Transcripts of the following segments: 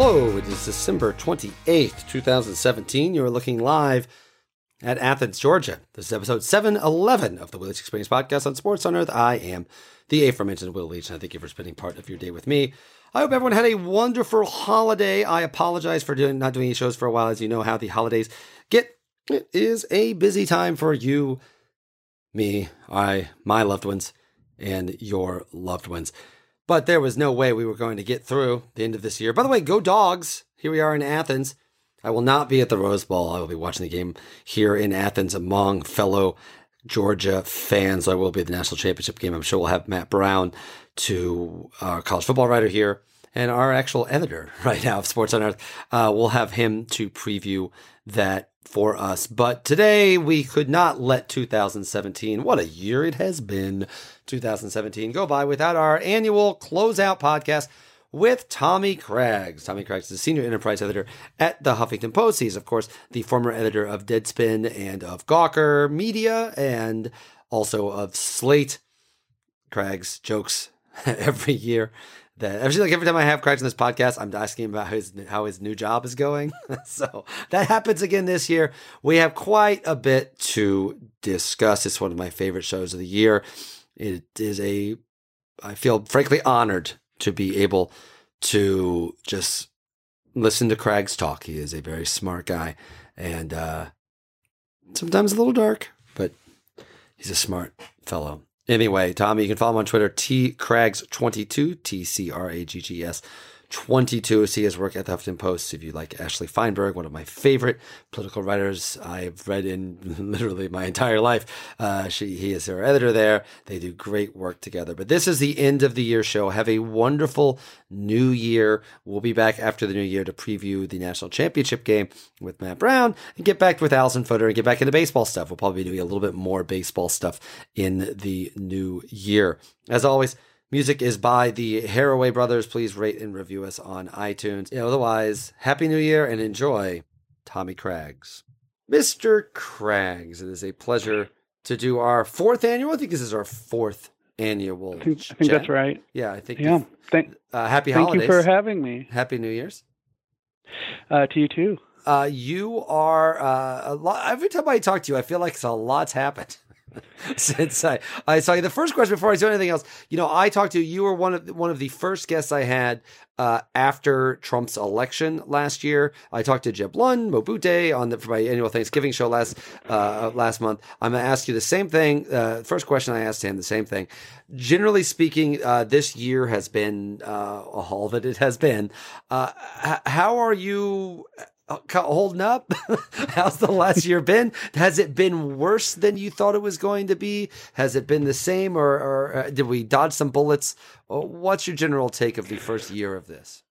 Hello, it is December 28th, 2017. You are looking live at Athens, Georgia. This is episode 711 of the Will Leitch Experience podcast on Sports on Earth. I am the aforementioned Will Leitch, and I thank you for spending part of your day with me. I hope everyone had a wonderful holiday. I apologize for not doing any shows for a while. As you know how the holidays get, it is a busy time for you, me, my loved ones, and your loved ones. But there was no way we were going to get through the end of this year. By the way, go Dogs. Here we are in Athens. I will not be at the Rose Bowl. I will be watching the game here in Athens among fellow Georgia fans. I will be at the national championship game. I'm sure we'll have Matt Brown, our college football writer here, and our actual editor right now of Sports on Earth. We'll have him to preview that for us. But today we could not let 2017, what a year it has been, 2017, go by without our annual closeout podcast with Tommy Craggs. Tommy Craggs is the senior enterprise editor at the Huffington Post. He's, of course, the former editor of Deadspin and of Gawker Media and also of Slate. Craggs jokes every year. Every time I have Craggs on this podcast, I'm asking him about how his new job is going. So that happens again this year. We have quite a bit to discuss. It's one of my favorite shows of the year. I feel frankly honored to be able to just listen to Craggs talk. He is a very smart guy and sometimes a little dark, but he's a smart fellow. Anyway, Tommy, you can follow him on Twitter, tcraggs22, TCRAGGS 22. See his work at the Huffington Post. If you like Ashley Feinberg, one of my favorite political writers I've read in literally my entire life. He is their editor there. They do great work together. But this is the end of the year show. Have a wonderful new year. We'll be back after the new year to preview the national championship game with Matt Brown and get back with Allison Footer and get back into baseball stuff. We'll probably be doing a little bit more baseball stuff in the new year. As always, music is by the Haraway Brothers. Please rate and review us on iTunes. Otherwise, Happy New Year and enjoy Tommy Craggs. Mr. Craggs, it is a pleasure to do our fourth annual. I think this is our fourth annual. I think that's right. Yeah, I think. Yeah. Happy holidays. Thank you for having me. Happy New Year's. To you too. You are a lot. Every time I talk to you, I feel like a lot's happened. Since I saw you, the first question before I do anything else, I talked to you. You were one of the first guests I had after Trump's election last year. I talked to Jeb Lund, Mobute for my annual Thanksgiving show last month. I'm going to ask you the same thing. First question I asked him, the same thing. Generally speaking, this year has been all that it has been. How are you holding up? How's the last year been? Has it been worse than you thought it was going to be? Has it been the same, or did we dodge some bullets? What's your general take of the first year of this?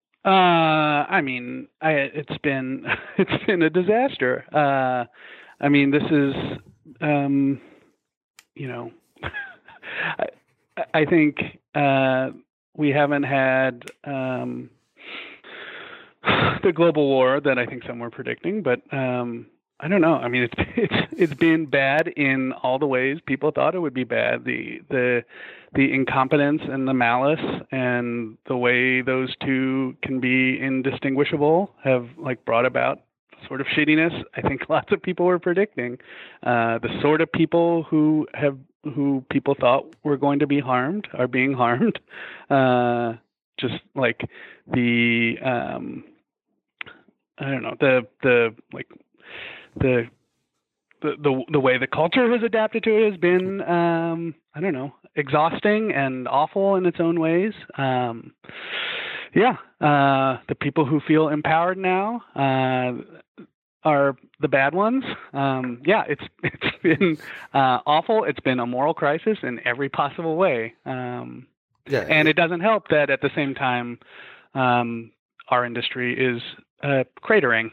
It's been a disaster. This is, I think we haven't had the global war that I think some were predicting, but I don't know. It's been bad in all the ways people thought it would be bad. The incompetence and the malice and the way those two can be indistinguishable have brought about sort of shittiness I think lots of people were predicting. The sort of people who people thought were going to be harmed are being harmed. Just like the I don't know, the way the culture has adapted to it has been I don't know, exhausting and awful in its own ways. The people who feel empowered now are the bad ones. It's been awful. It's been a moral crisis in every possible way. And it doesn't help that at the same time, our industry is cratering.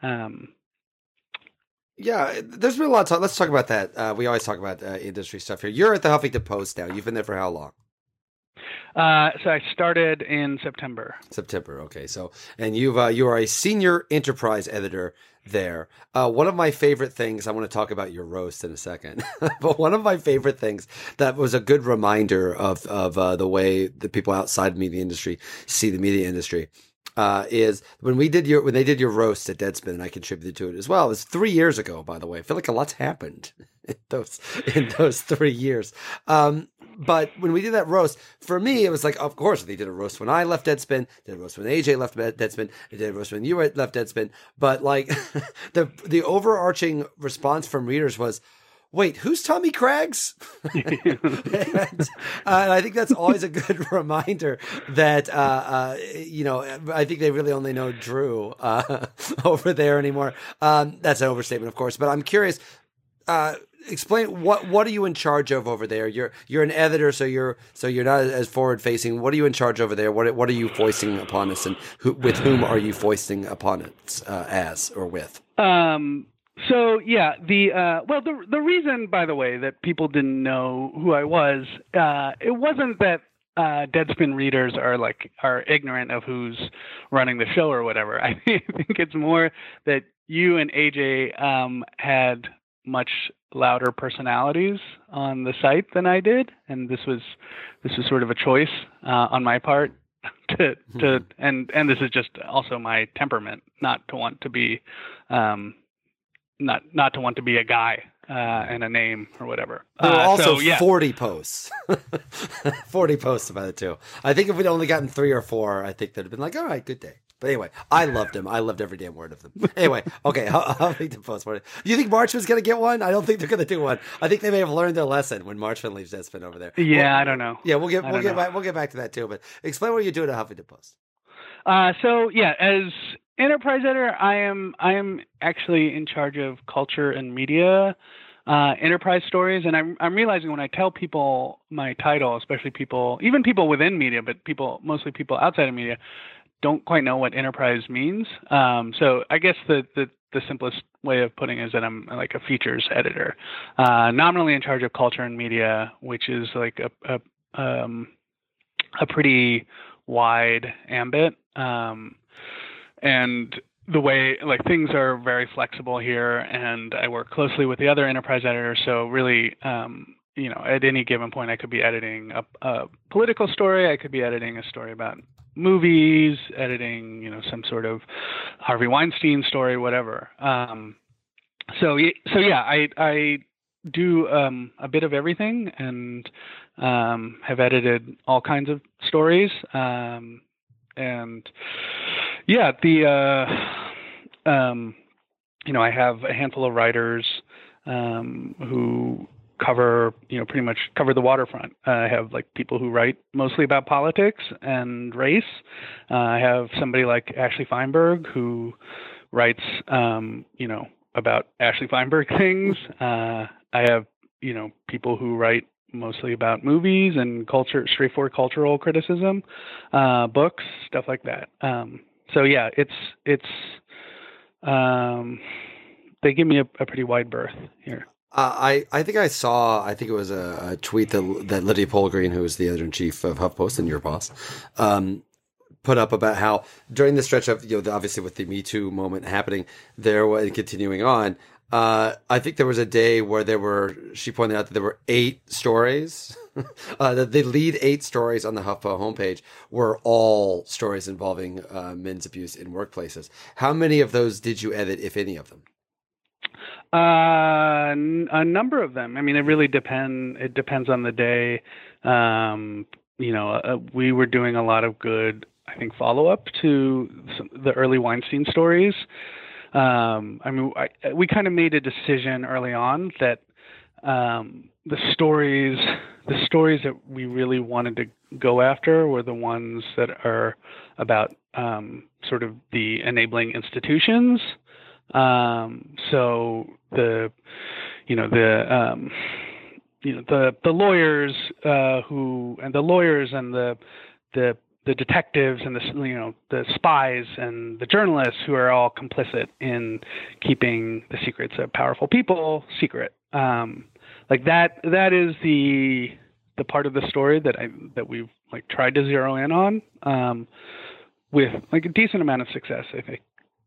There's been a lot of talk. Let's talk about that. We always talk about industry stuff here. You're at the Huffington Post now. You've been there for how long? So I started in September. Okay. So, and you are a senior enterprise editor there. One of my favorite things, I want to talk about your roast in a second, but one of my favorite things that was a good reminder of the way the people outside the media industry see the media industry. is when they did your roast at Deadspin, and I contributed to it as well. It was 3 years ago, by the way. I feel like a lot's happened in those 3 years. But when we did that roast, for me, it was like, of course, they did a roast when I left Deadspin, did a roast when AJ left Deadspin, they did a roast when you left Deadspin. But like the overarching response from readers was, wait, who's Tommy Craggs? and I think that's always a good reminder that, I think they really only know Drew over there anymore. That's an overstatement, of course. But I'm curious, explain what are you in charge of over there? You're an editor, so you're not as forward facing. What are you in charge over there? What are you foisting upon us, and with whom are you foisting upon us as or with? So yeah, the reason, by the way, that people didn't know who I was, it wasn't that Deadspin readers are ignorant of who's running the show or whatever. I think it's more that you and AJ had much louder personalities on the site than I did, and this was sort of a choice on my part and this is just also my temperament, not to want to be not to want to be a guy and a name or whatever. There were also 40 posts. 40 posts about it too. I think if we'd only gotten 3 or 4, I think that'd have been like, all right, good day. But anyway, I loved them. I loved every damn word of them. Anyway, okay, Huffington Post. Do you think Marchman's going to get one? I don't think they're going to do one. I think they may have learned their lesson when Marchman leaves Deadspin over there. Yeah, I don't know. Yeah, we'll get back to that too. But explain what you're doing at Huffington Post. So yeah, as enterprise editor, I am actually in charge of culture and media enterprise stories, and I'm realizing when I tell people my title, especially even people within media, but mostly people outside of media, don't quite know what enterprise means. So I guess the simplest way of putting it is that I'm like a features editor, nominally in charge of culture and media, which is like a pretty wide ambit. And the way things are very flexible here, and I work closely with the other enterprise editors. So really, at any given point, I could be editing a political story. I could be editing a story about movies, editing, some sort of Harvey Weinstein story, whatever. So yeah, I do a bit of everything, and have edited all kinds of stories. And yeah, I have a handful of writers who pretty much cover the waterfront. I have people who write mostly about politics and race. I have somebody like Ashley Feinberg who writes, about Ashley Feinberg things. I have, people who write mostly about movies and culture, straightforward cultural criticism, books, stuff like that. So yeah, it's they give me a pretty wide berth here. I think it was a tweet that Lydia Polgreen, who is the editor-in-chief of HuffPost and your boss, put up about how during the stretch of, obviously with the Me Too moment happening there and continuing on, I think there was a day where she pointed out that there were 8 stories, that the lead 8 stories on the HuffPo homepage were all stories involving men's abuse in workplaces. How many of those did you edit, if any of them? A number of them. I mean, it really depends. It depends on the day. We were doing a lot of good, I think, follow-up to the early Weinstein stories. We kind of made a decision early on that the stories that we really wanted to go after were the ones that are about sort of the enabling institutions. So the lawyers and the detectives and the spies and the journalists who are all complicit in keeping the secrets of powerful people secret. That is the part of the story that we've tried to zero in on, with a decent amount of success, I think.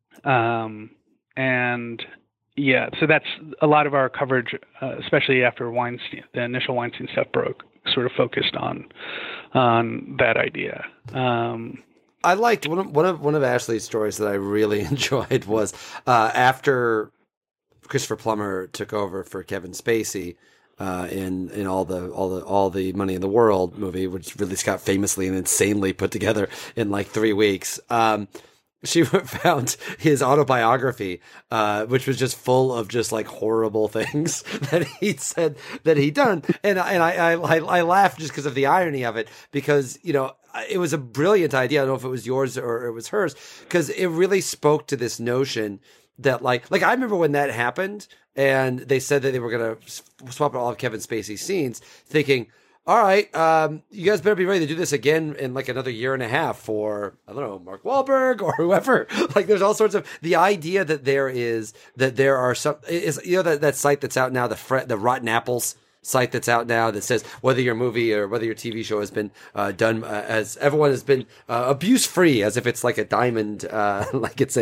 And yeah, so that's a lot of our coverage, especially after Weinstein, the initial Weinstein stuff broke, sort of focused on that idea. I liked one of Ashley's stories that I really enjoyed was after Christopher Plummer took over for Kevin Spacey in all the Money in the World movie, which Ridley Scott famously and insanely put together in like 3 weeks. She found his autobiography, which was just full of just like horrible things that he'd said that he'd done, and I laughed just because of the irony of it, because it was a brilliant idea. I don't know if it was yours or it was hers, because it really spoke to this notion that like I remember when that happened and they said that they were going to swap all of Kevin Spacey's scenes, thinking, all right, you guys better be ready to do this again in like another year and a half for, I don't know, Mark Wahlberg or whoever. Like there's all sorts of, the idea that there are some, is, that site that's out now, the Rotten Apples site that's out now that says whether your movie or whether your TV show has been done as everyone has been abuse free, as if it's like a diamond, like it's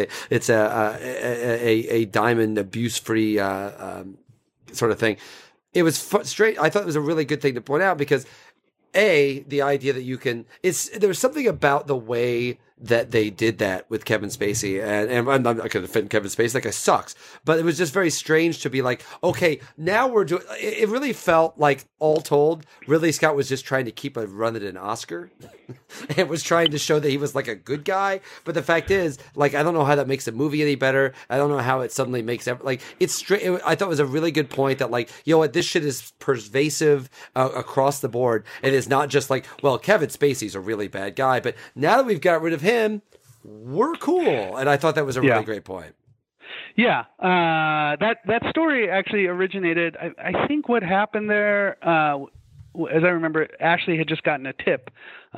a diamond abuse free sort of thing. It was straight. I thought it was a really good thing to point out because the idea that you can, there was something about the way that they did that with Kevin Spacey, and I'm not going to defend Kevin Spacey, that guy sucks, but it was just very strange to be like, okay, now we're doing, it really felt like, all told, Ridley Scott was just trying to keep a run at an Oscar. It was trying to show that he was like a good guy, but the fact is, like, I don't know how that makes the movie any better. I don't know how it suddenly makes, like, it's straight. I thought it was a really good point that, like, you know what, this shit is pervasive across the board, and it's not just like, well, Kevin Spacey's a really bad guy, but now that we've got rid of him, we're cool. And I thought that was a really great point. Yeah, that story actually originated. I think what happened there, as I remember, Ashley had just gotten a tip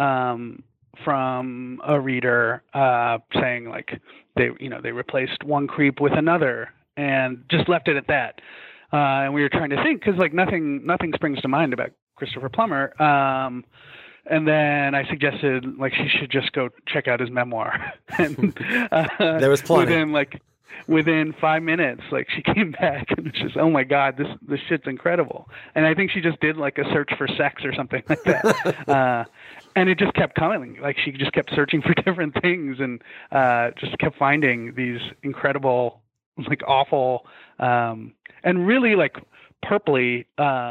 from a reader saying like they replaced one creep with another and just left it at that. And we were trying to think, because like nothing springs to mind about Christopher Plummer. And then I suggested like she should just go check out his memoir. And there was plenty. Within 5 minutes, like she came back and it's just, oh my God, this shit's incredible. And I think she just did like a search for sex or something like that. And it just kept coming. Like she just kept searching for different things and just kept finding these incredible, like awful, and really like purplish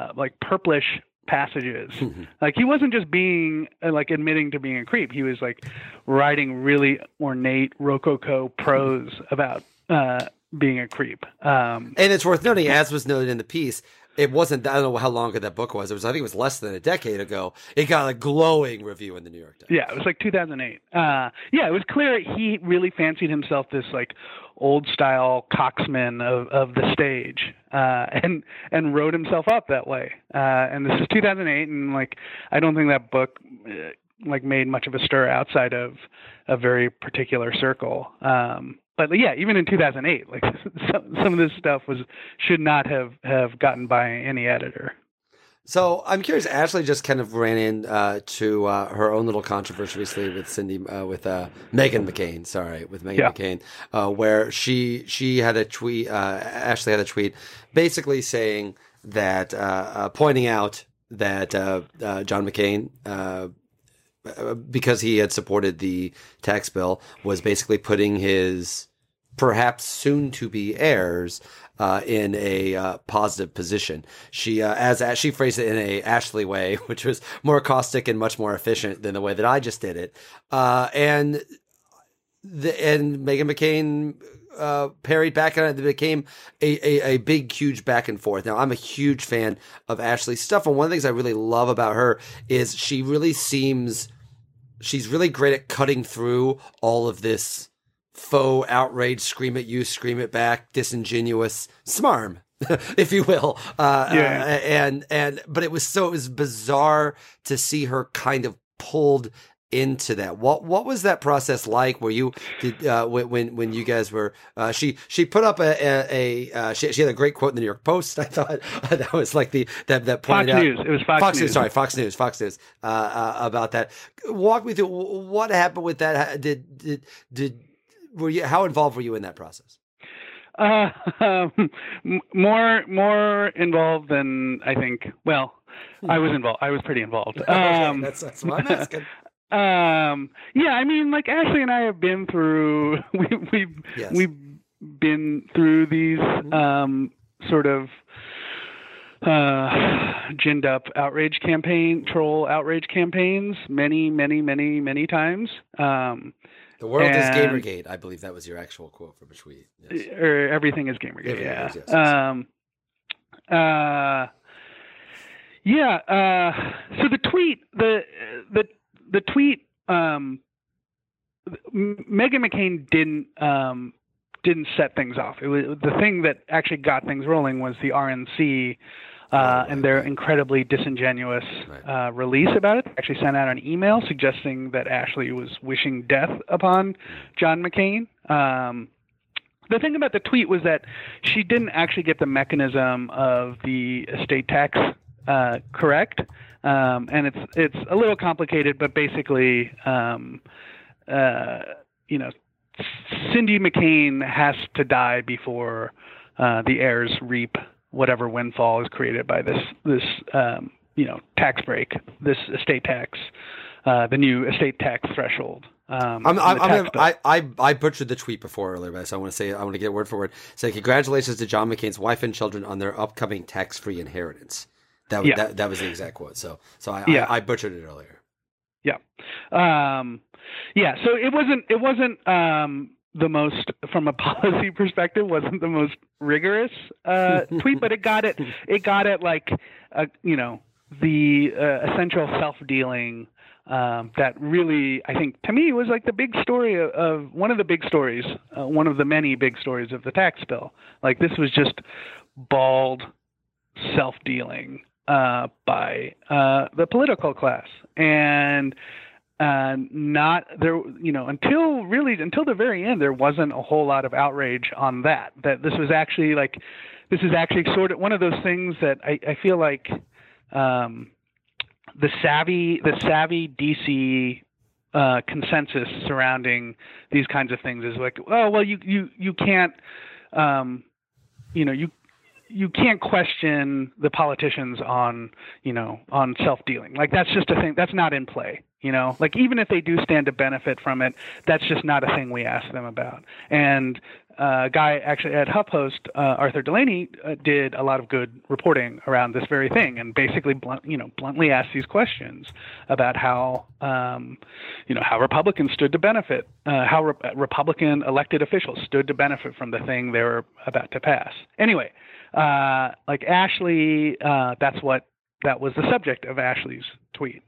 passages. Like he wasn't just being like admitting to being a creep. He was like writing really ornate Rococo prose about being a creep. And it's worth noting, as was noted in the piece, it wasn't, I don't know how long ago that book was. I think it was less than a decade ago. It got a glowing review in the New York Times. Yeah, it was like 2008. It was clear he really fancied himself this like old style coxman of the stage, and wrote himself up that way. And this is 2008, and like I don't think that book like made much of a stir outside of a very particular circle. But yeah, even in 2008, like some of this stuff should not have gotten by any editor. So I'm curious. Ashley just kind of ran in to her own little controversy recently with Meghan McCain. Sorry, with Meghan McCain, where she had a tweet. Ashley had a tweet, basically saying that pointing out that John McCain, because he had supported the tax bill, was basically putting his perhaps soon-to-be heirs in a positive position. She, as she phrased it in a Ashley way, which was more caustic and much more efficient than the way that I just did it. And Meghan McCain parried back, and it became a big, huge back and forth. Now, I'm a huge fan of Ashley's stuff, and one of the things I really love about her is she's really great at cutting through all of this faux outrage, scream at you, scream it back, disingenuous smarm, if you will. But it was bizarre to see her kind of pulled into that. What was that process like? Were you when you guys were? She put up she had a great quote in the New York Post. I thought that was like that pointed out. News. It was Fox News. Sorry, Fox News about that. Walk me through what happened with that. How involved were you in that process? More involved than I think. Well, I was involved. I was pretty involved. That's what I'm asking. Yeah, I mean, like Ashley and I have been through, Yes. we've been through these sort of ginned up troll outrage campaigns many times. The world is And Gamergate. I believe that was your actual quote from a tweet. Yes. or everything is Gamergate. Everything Yeah. is, yes. So the tweet, the tweet, Meghan McCain didn't set things off. It was the thing that actually got things rolling was the RNC and their incredibly disingenuous release about it. They actually sent out an email suggesting that Ashley was wishing death upon John McCain. The thing about the tweet was that she didn't actually get the mechanism of the estate tax correct, and it's a little complicated, but basically, Cindy McCain has to die before the heirs reap whatever windfall is created by this tax break, this estate tax, the new estate tax threshold. I butchered the tweet before earlier, but so I want to get word for word. Say congratulations to John McCain's wife and children on their upcoming tax-free inheritance. That was the exact quote. So I butchered it earlier. Yeah. So it wasn't the most, from a policy perspective, wasn't the most rigorous tweet, but it got it like the essential self-dealing that really, I think, to me, was like the big story of one of the big stories, one of the many big stories of the tax bill. Like this was just bald self-dealing by the political class, and not there, until the very end, there wasn't a whole lot of outrage on that this is actually sort of one of those things that I feel like the savvy DC consensus surrounding these kinds of things is like, oh well, you can't you can't question the politicians on self-dealing. Like that's just a thing that's not in play. Like even if they do stand to benefit from it, that's just not a thing we ask them about. And a guy actually at HuffPost, Arthur Delaney, did a lot of good reporting around this very thing, and basically bluntly asked these questions about how how Republicans stood to benefit, how Republican elected officials stood to benefit from the thing they were about to pass. Anyway, like Ashley, that was the subject of Ashley's tweet.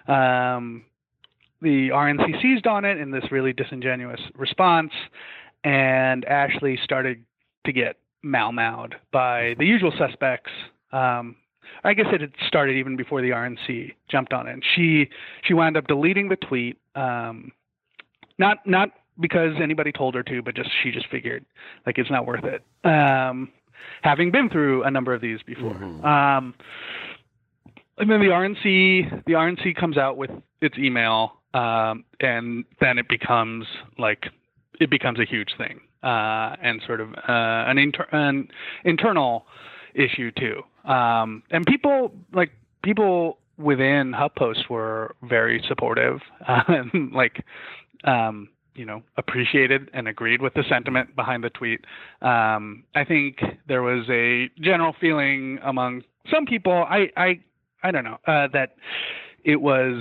The RNC seized on it in this really disingenuous response, and Ashley started to get mal-mouthed by the usual suspects. I guess it had started even before the RNC jumped on it. And she wound up deleting the tweet, not because anybody told her to, but she just figured like it's not worth it. Having been through a number of these before. Mm-hmm. And then the RNC comes out with its email, and then it becomes a huge thing, and sort of an internal issue too. And people within HuffPost were very supportive, and appreciated and agreed with the sentiment behind the tweet. I think there was a general feeling among some people, I don't know, that it was,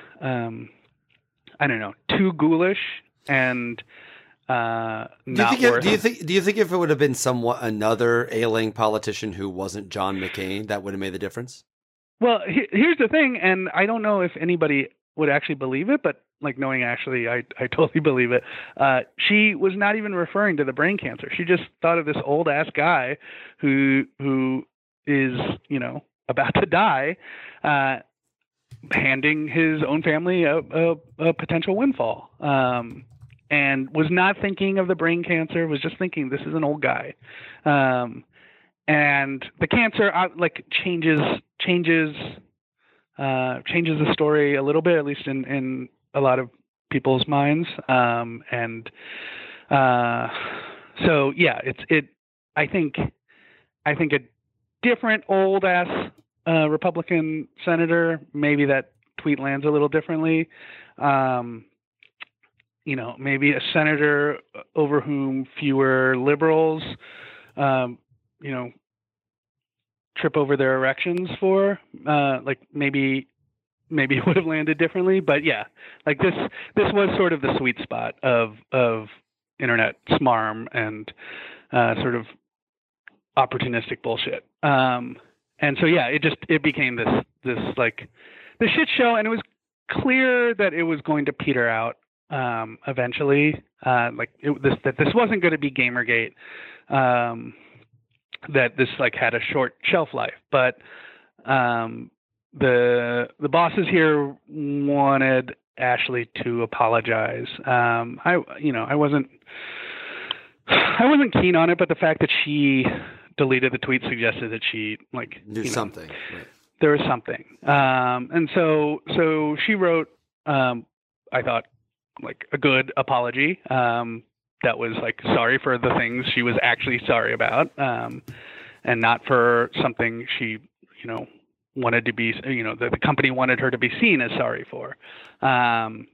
too ghoulish and not worth. Do you think if it would have been somewhat another ailing politician who wasn't John McCain, that would have made the difference? Well, here's the thing, and I don't know if anybody would actually believe it, but like knowing Ashley, I totally believe it. She was not even referring to the brain cancer. She just thought of this old ass guy who is, about to die, handing his own family a potential windfall, and was not thinking of the brain cancer, was just thinking this is an old guy. And the cancer changes the story a little bit, at least in a lot of people's minds. So yeah, I think a different old ass Republican senator, maybe that tweet lands a little differently. Maybe a senator over whom fewer liberals, trip over their erections for, maybe it would have landed differently. But yeah, like this was sort of the sweet spot of internet smarm and sort of opportunistic bullshit. And so yeah, it became this shit show, and it was clear that it was going to peter out eventually. That this wasn't going to be Gamergate. That this had a short shelf life, but the bosses here wanted Ashley to apologize. I wasn't keen on it, but the fact that she deleted the tweet suggested that she knew something. Right. There was something, and so she wrote, I thought, a good apology. That was sorry for the things she was actually sorry about, and not for something she, wanted to be, that the company wanted her to be seen as sorry for. And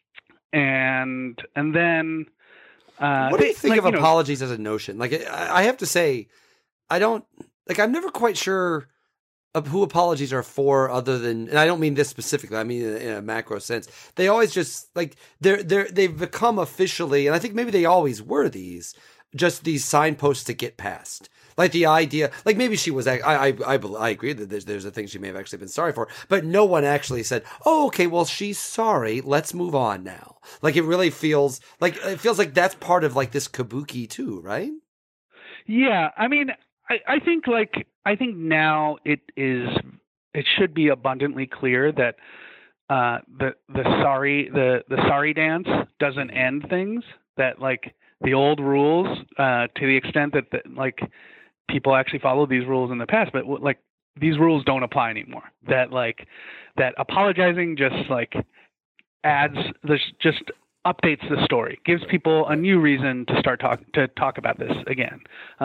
then, what do you think of apologies as a notion? I have to say, I'm never quite sure of who apologies are for, other than, and I don't mean this specifically, I mean in a macro sense. They always just they've become officially, and I think maybe they always were these signposts to get past. The idea, maybe she was, I agree that there's a thing she may have actually been sorry for, but no one actually said, oh, okay, well, she's sorry, let's move on now. It really feels like that's part of this kabuki too, right? Yeah, I mean, I think now it should be abundantly clear that the sorry dance doesn't end things. That the old rules, to the extent that people actually followed these rules in the past, but these rules don't apply anymore. That that apologizing just adds just updates the story, gives people a new reason to talk about this again,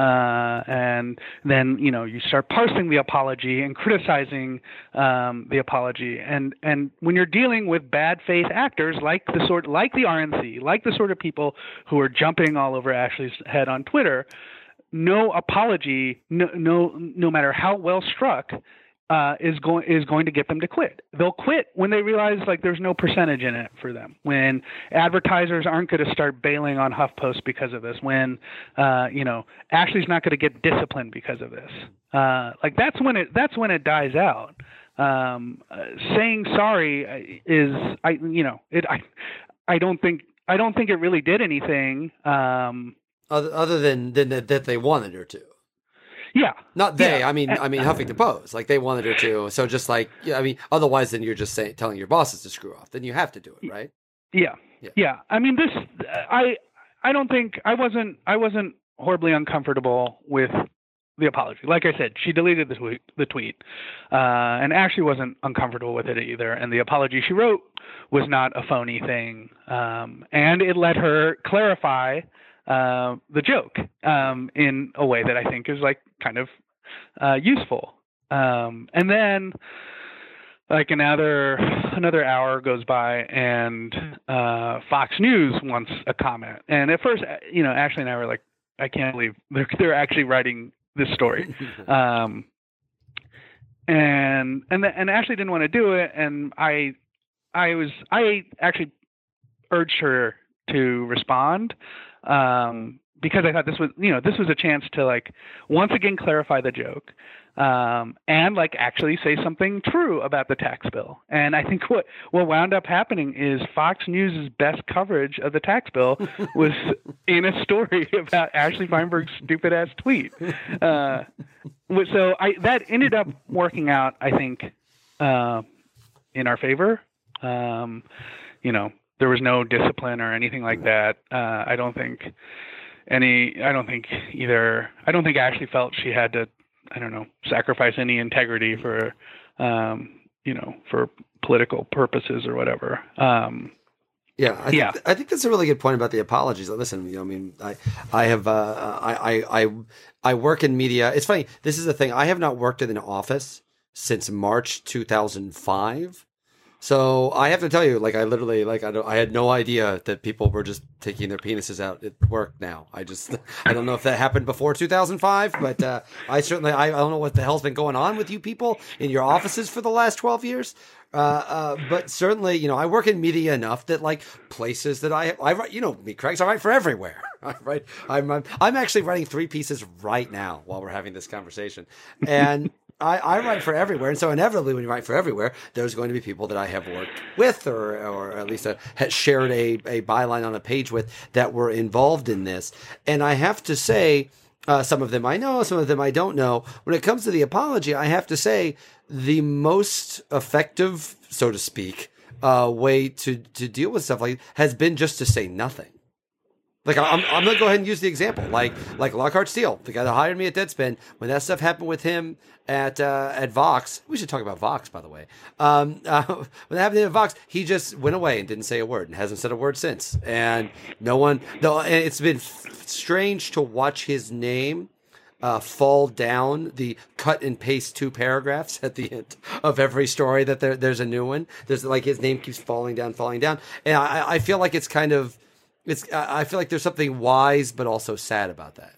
and then you start parsing the apology and criticizing the apology, and when you're dealing with bad faith actors like the RNC, like the sort of people who are jumping all over Ashley's head on Twitter, no apology, no matter how well struck, is going to get them to quit. They'll quit when they realize there's no percentage in it for them. When advertisers aren't going to start bailing on HuffPost because of this. When Ashley's not going to get disciplined because of this. That's when it dies out. Saying sorry is I don't think it really did anything. Other than that they wanted her to. Yeah. Not they. Yeah. I mean, Huffington Post. They wanted her to. So just otherwise, then you're just telling your bosses to screw off. Then you have to do it, right? Yeah. I mean, I don't think I wasn't horribly uncomfortable with the apology. Like I said, she deleted the tweet, and Ashley wasn't uncomfortable with it either. And the apology she wrote was not a phony thing, and it let her clarify the joke in a way that I think is kind of useful. And then another hour goes by, and Fox News wants a comment. And at first, Ashley and I were I can't believe they're actually writing this story. And Ashley didn't want to do it, and I actually urged her to respond. Because I thought this was a chance to once again clarify the joke, and actually say something true about the tax bill. And I think what wound up happening is Fox News' best coverage of the tax bill was in a story about Ashley Feinberg's stupid ass tweet. So that ended up working out, I think, in our favor. There was no discipline or anything like that. I don't think Ashley felt she had to, sacrifice any integrity for, for political purposes or whatever. I think that's a really good point about the apologies. Listen, I work in media. It's funny. This is the thing. I have not worked in an office since March 2005. So I have to tell you, like I had no idea that people were just taking their penises out at work now. I don't know if that happened before 2005, but I don't know what the hell's been going on with you people in your offices for the last 12 years. But certainly, I work in media enough that like places that I write, me, Craig, I write for everywhere. Right. I'm actually writing 3 pieces right now while we're having this conversation, and I write for everywhere. And so inevitably when you write for everywhere, there's going to be people that I have worked with or at least had shared a byline on a page with that were involved in this. And I have to say, some of them I know, some of them I don't know. When it comes to the apology, I have to say the most effective, so to speak, way to deal with stuff like has been just to say nothing. Like I'm gonna go ahead and use the example, like Lockhart Steele, the guy that hired me at Deadspin. When that stuff happened with him at Vox, we should talk about Vox, by the way. When that happened at Vox, he just went away and didn't say a word, and hasn't said a word since. And and it's been strange to watch his name fall down the cut and paste 2 paragraphs at the end of every story. That there's a new one. There's like his name keeps falling down, and I feel like it's kind of. I feel like there's something wise but also sad about that.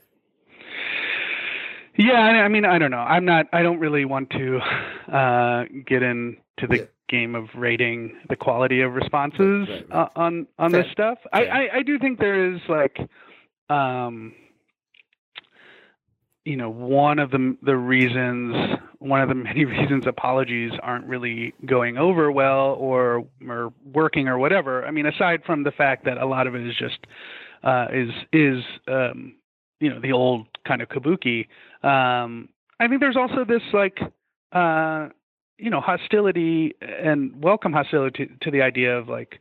Yeah, I mean, I don't know. I don't really want to get into the game of rating the quality of responses right. on this stuff. I do think there is like, one of the many reasons apologies aren't really going over well or working or whatever. I mean, aside from the fact that a lot of it is just the old kind of kabuki. I think there's also this like hostility and welcome hostility to the idea of like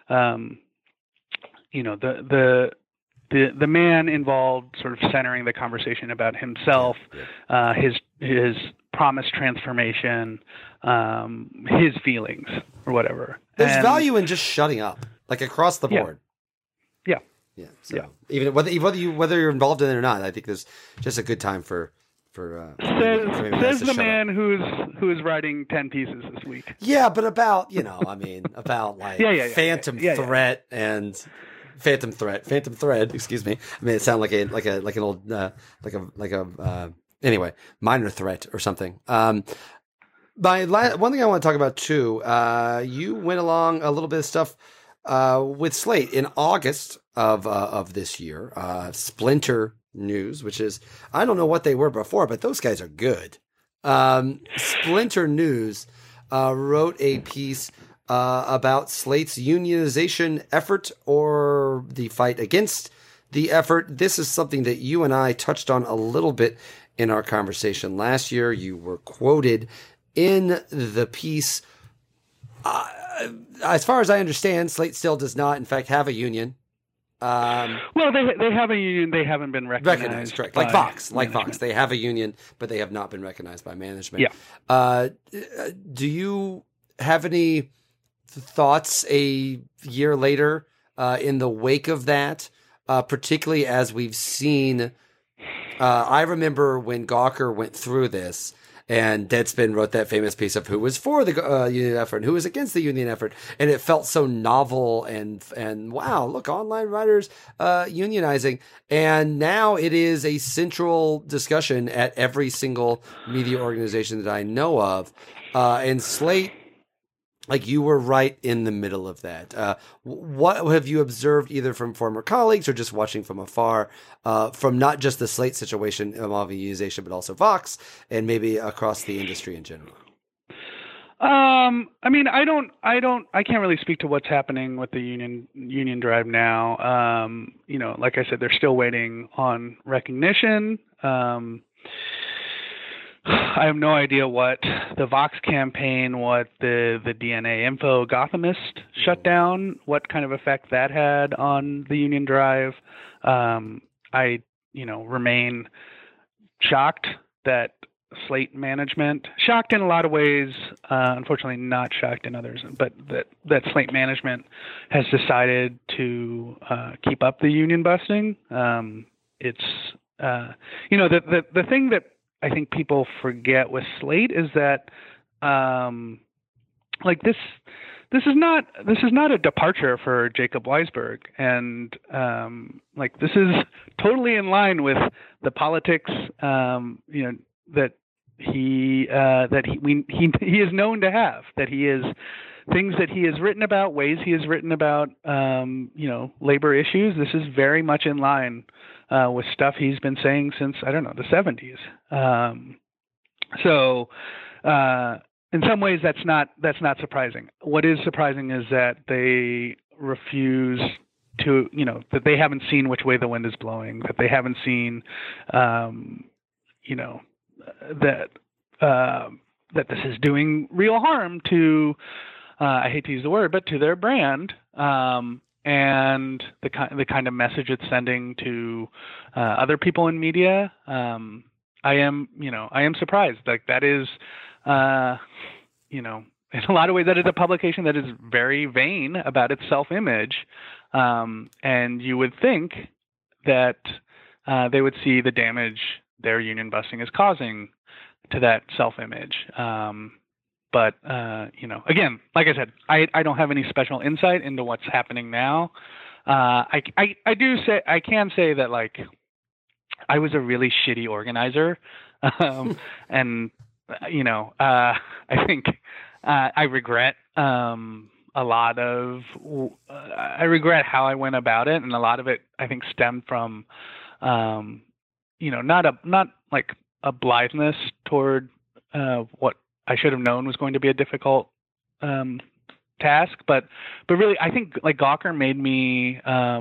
the man involved sort of centering the conversation about himself, his promised transformation, his feelings or whatever. There's value in just shutting up, like across the board. Yeah. Yeah. So even whether you're involved in it or not, I think there's just a good time for says the man who is writing 10 pieces this week. Yeah, but about like Phantom Threat and Phantom Thread. Excuse me. I mean, it sounds like an old anyway, Minor Threat or something. One thing I want to talk about too. You went along a little bit of stuff with Slate in August of this year. Splinter News, which is, I don't know what they were before, but those guys are good. Splinter News wrote a piece about Slate's unionization effort or the fight against the effort. This is something that you and I touched on a little bit in our conversation last year. You were quoted in the piece. As far as I understand, Slate still does not, in fact, have a union. Well, they have a union. They haven't been recognized. Correct. Like Vox. They have a union, but they have not been recognized by management. Yeah. Do you have any thoughts a year later in the wake of that, particularly as we've seen? I remember when Gawker went through this, and Deadspin wrote that famous piece of who was for the union effort and who was against the union effort. And it felt so novel and wow, look, online writers unionizing. And now it is a central discussion at every single media organization that I know of. And Slate, like, you were right in the middle of that. What have you observed either from former colleagues or just watching from afar, from not just the Slate situation involving unionization, but also Vox and maybe across the industry in general? I mean, I can't really speak to what's happening with the union drive now. Like I said, they're still waiting on recognition. I have no idea what the Vox campaign, what the DNA Info Gothamist shutdown, what kind of effect that had on the union drive. I remain shocked that Slate management, shocked in a lot of ways, unfortunately not shocked in others, but that Slate management has decided to keep up the union busting. It's the thing that I think people forget with Slate is that this is not a departure for Jacob Weisberg, and this is totally in line with the politics that he is known to have, that he is things that he has written about, ways he has written about labor issues. This is very much in line with stuff he's been saying since, I don't know, the 70s. In some ways, that's not surprising. What is surprising is that they refuse to, that they haven't seen which way the wind is blowing, that they haven't seen, that this is doing real harm to, I hate to use the word, but to their brand, and the kind of message it's sending to other people in media. I am surprised. Like, that is, in a lot of ways, that is a publication that is very vain about its self-image, and you would think that they would see the damage their union busting is causing to that self-image. But again, like I said, I don't have any special insight into what's happening now. I can say that, like, I was a really shitty organizer, and I think I regret a lot of. I regret how I went about it, and a lot of it I think stemmed from, not like a blitheness toward what I should have known was going to be a difficult task, but really, I think, like, Gawker made me,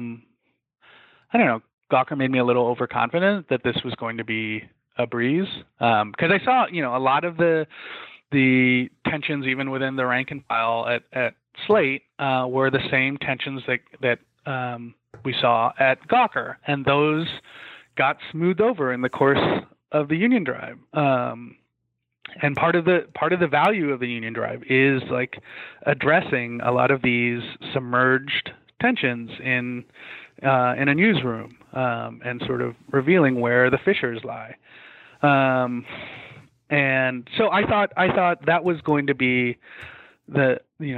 Gawker made me a little overconfident that this was going to be a breeze, because I saw, a lot of the tensions even within the rank and file at Slate were the same tensions that we saw at Gawker, and those got smoothed over in the course of the union drive. And part of the value of the union drive is, like, addressing a lot of these submerged tensions in a newsroom, and sort of revealing where the fissures lie. And so I thought that was going to be that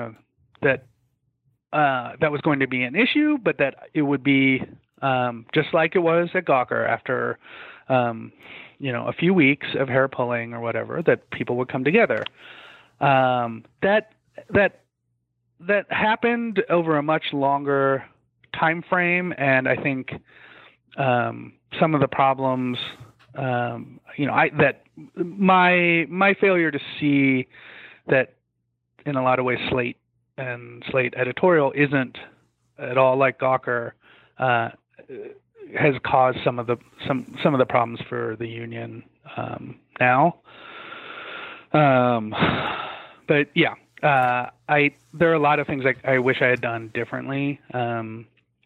was going to be an issue, but that it would be just like it was at Gawker after a few weeks of hair pulling or whatever, that people would come together. That happened over a much longer time frame, and I think some of the problems, that my failure to see that in a lot of ways Slate and Slate editorial isn't at all like Gawker, has caused some of the problems for the union now. But yeah, there are a lot of things I wish I had done differently. And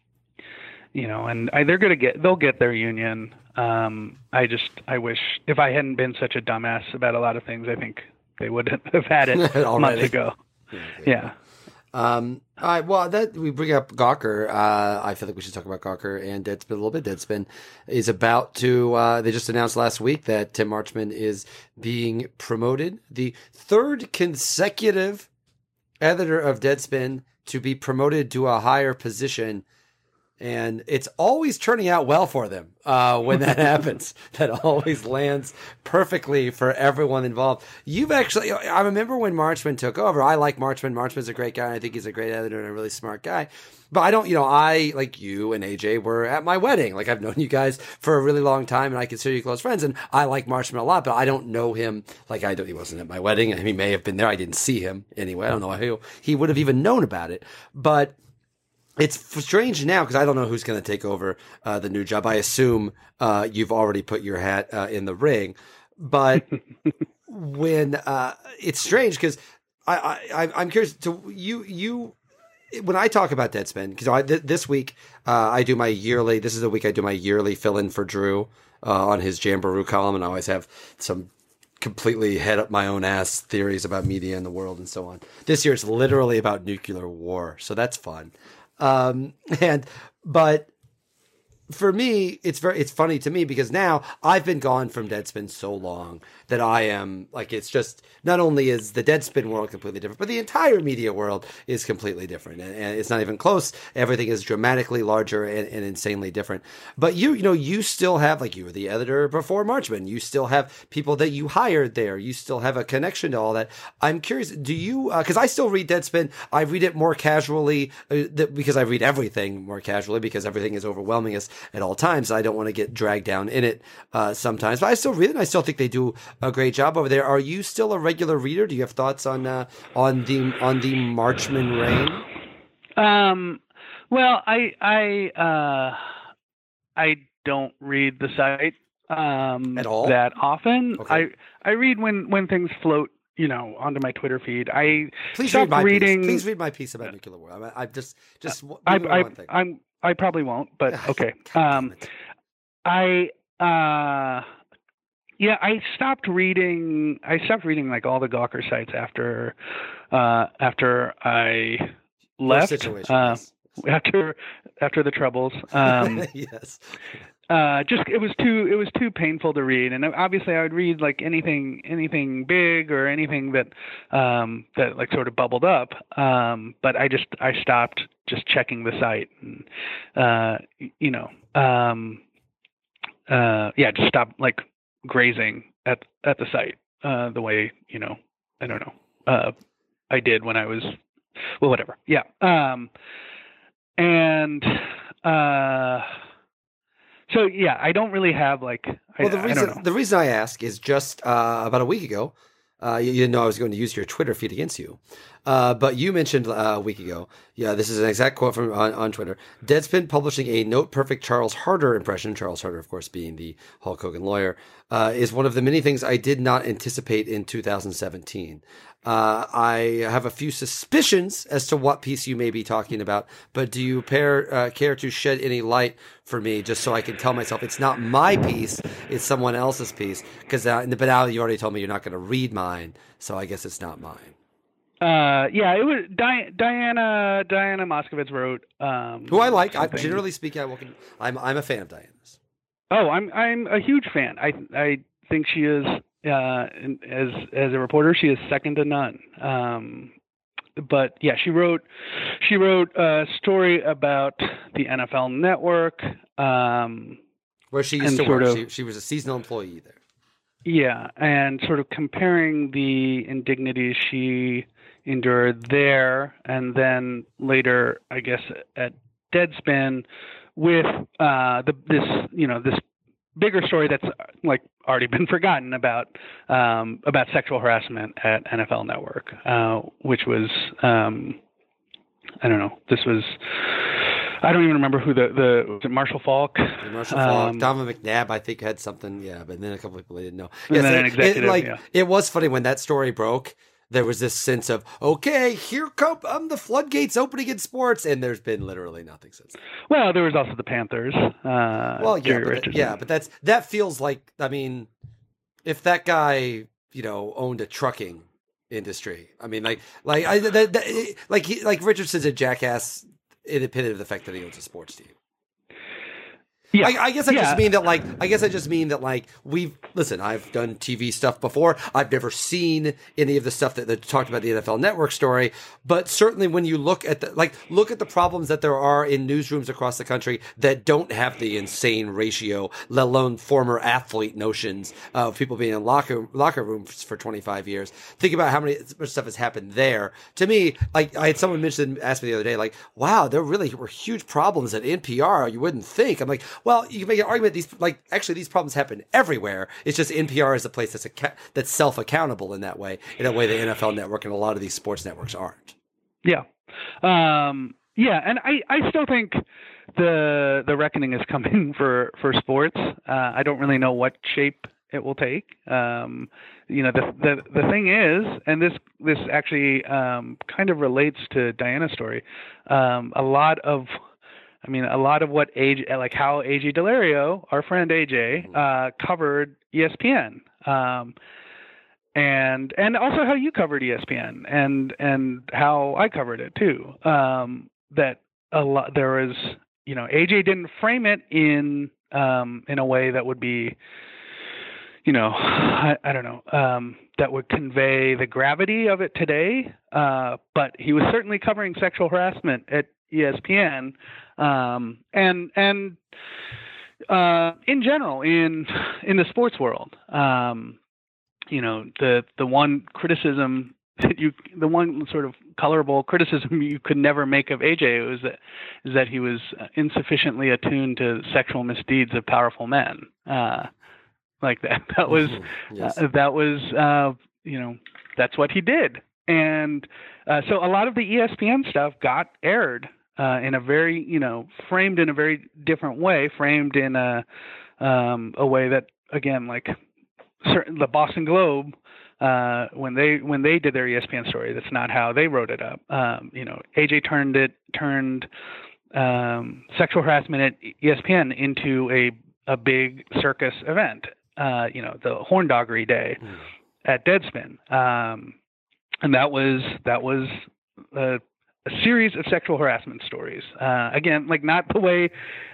they'll get their union. I wish, if I hadn't been such a dumbass about a lot of things, I think they would have had it months ago. Yeah. All right. Well, that we bring up Gawker. I feel like we should talk about Gawker and Deadspin a little bit. Deadspin is about to. They just announced last week that Tim Marchman is being promoted, the third consecutive editor of Deadspin to be promoted to a higher position. And it's always turning out well for them when that happens. That always lands perfectly for everyone involved. You've actually, I remember when Marchman took over. I like Marchman. Marchman's a great guy. And I think he's a great editor and a really smart guy. But I don't, I, like you and AJ, were at my wedding. Like, I've known you guys for a really long time, and I consider you close friends. And I like Marchman a lot, but I don't know him. Like, he wasn't at my wedding. He may have been there. I didn't see him anyway. I don't know how he would have even known about it. But it's strange now because I don't know who's going to take over the new job. I assume you've already put your hat in the ring, but when it's strange because I'm curious to you when I talk about Deadspin, because this week I do my yearly. This is the week I do my yearly fill-in for Drew on his Jamboree column, and I always have some completely head up my own ass theories about media and the world and so on. This year it's literally about nuclear war, so that's fun. But for me, it's funny to me because now I've been gone from Deadspin so long that I am like, it's just, not only is the Deadspin world completely different, but the entire media world is completely different. And it's not even close. Everything is dramatically larger and insanely different. But you still have, like, you were the editor before Marchman. You still have people that you hired there. You still have a connection to all that. I'm curious, do you, cause I still read Deadspin. I read it more casually because I read everything more casually because everything is overwhelming us at all times. I don't want to get dragged down in it sometimes, but I still read it. And I still think they do a great job over there. Are you still a regular reader? Do you have thoughts on the Marchman reign? Well, I don't read the site at all that often. Okay. I read when things float, onto my Twitter feed. Please read my piece. Please read my piece about Nuclear War. I probably won't, but okay. I stopped reading like all the Gawker sites after I left. After the troubles. Yes. Just it was too painful to read, and obviously I would read like anything big or anything that like sort of bubbled up. But I stopped just checking the site, and just stopped like grazing at the site the way I don't know I did when I was whatever. Yeah. So yeah, I don't really have like. The reason I ask is just about a week ago, you didn't know I was going to use your Twitter feed against you, but you mentioned a week ago. Yeah, this is an exact quote from on Twitter. Deadspin publishing a note perfect Charles Harder impression. Charles Harder, of course, being the Hulk Hogan lawyer, is one of the many things I did not anticipate in 2017. I have a few suspicions as to what piece you may be talking about, but do you care to shed any light for me, just so I can tell myself it's not my piece, it's someone else's piece? Because but now you already told me you're not going to read mine, so I guess it's not mine. It was Diana Moskovitz wrote. Who I like. Generally speaking, I'm a fan of Diana's. Oh, I'm a huge fan. I think she is. As a reporter, she is second to none. But yeah, she wrote a story about the NFL Network, where she used to work. She was a seasonal employee there. Yeah, and sort of comparing the indignities she endured there, and then later, I guess, at Deadspin, with this bigger story that's like already been forgotten about sexual harassment at NFL Network, which was I don't know. This was, I don't even remember who was it Marshall Falk? Marshall Falk, Donovan McNabb, I think had something, yeah, but then a couple people didn't know. And then an executive, it was funny when that story broke. There was this sense of, okay, here come the floodgates opening in sports, and there's been literally nothing since then. Well, there was also the Panthers. But that feels like, I mean, if that guy, owned a trucking industry, I mean, like Richardson's a jackass, independent of the fact that he owns a sports team. Yeah. I guess I just mean that I've done TV stuff before. I've never seen any of the stuff that talked about the NFL Network story, but certainly when you look at the problems that there are in newsrooms across the country that don't have the insane ratio, let alone former athlete notions of people being in locker rooms for 25 years. Think about how much stuff has happened there. To me, like I had someone asked me the other day, like, wow, there really were huge problems at NPR. You wouldn't think. I'm like, well, you can make an argument these problems happen everywhere. It's just NPR is a place that's self-accountable in that way the NFL Network and a lot of these sports networks aren't. Yeah. And I still think the reckoning is coming for sports. I don't really know what shape it will take. The thing is, and this actually kind of relates to Diana's story. A lot of what how AJ Delario, our friend AJ, covered ESPN, and also how you covered ESPN, and how I covered it too. That there was AJ didn't frame it in a way that would be, I don't know, that would convey the gravity of it today. But he was certainly covering sexual harassment at ESPN, and in general in the sports world. The one criticism the one sort of colorable criticism you could never make of AJ is that he was insufficiently attuned to sexual misdeeds of powerful men. Like that. That was Yes. that's what he did. And so a lot of the ESPN stuff got aired in a very, framed in a very different way, framed in a way that, again, like the Boston Globe, when they did their ESPN story, that's not how they wrote it up. AJ turned sexual harassment at ESPN into a big circus event. The Horndoggery Day at Deadspin, and that was a series of sexual harassment stories. Again, like not the way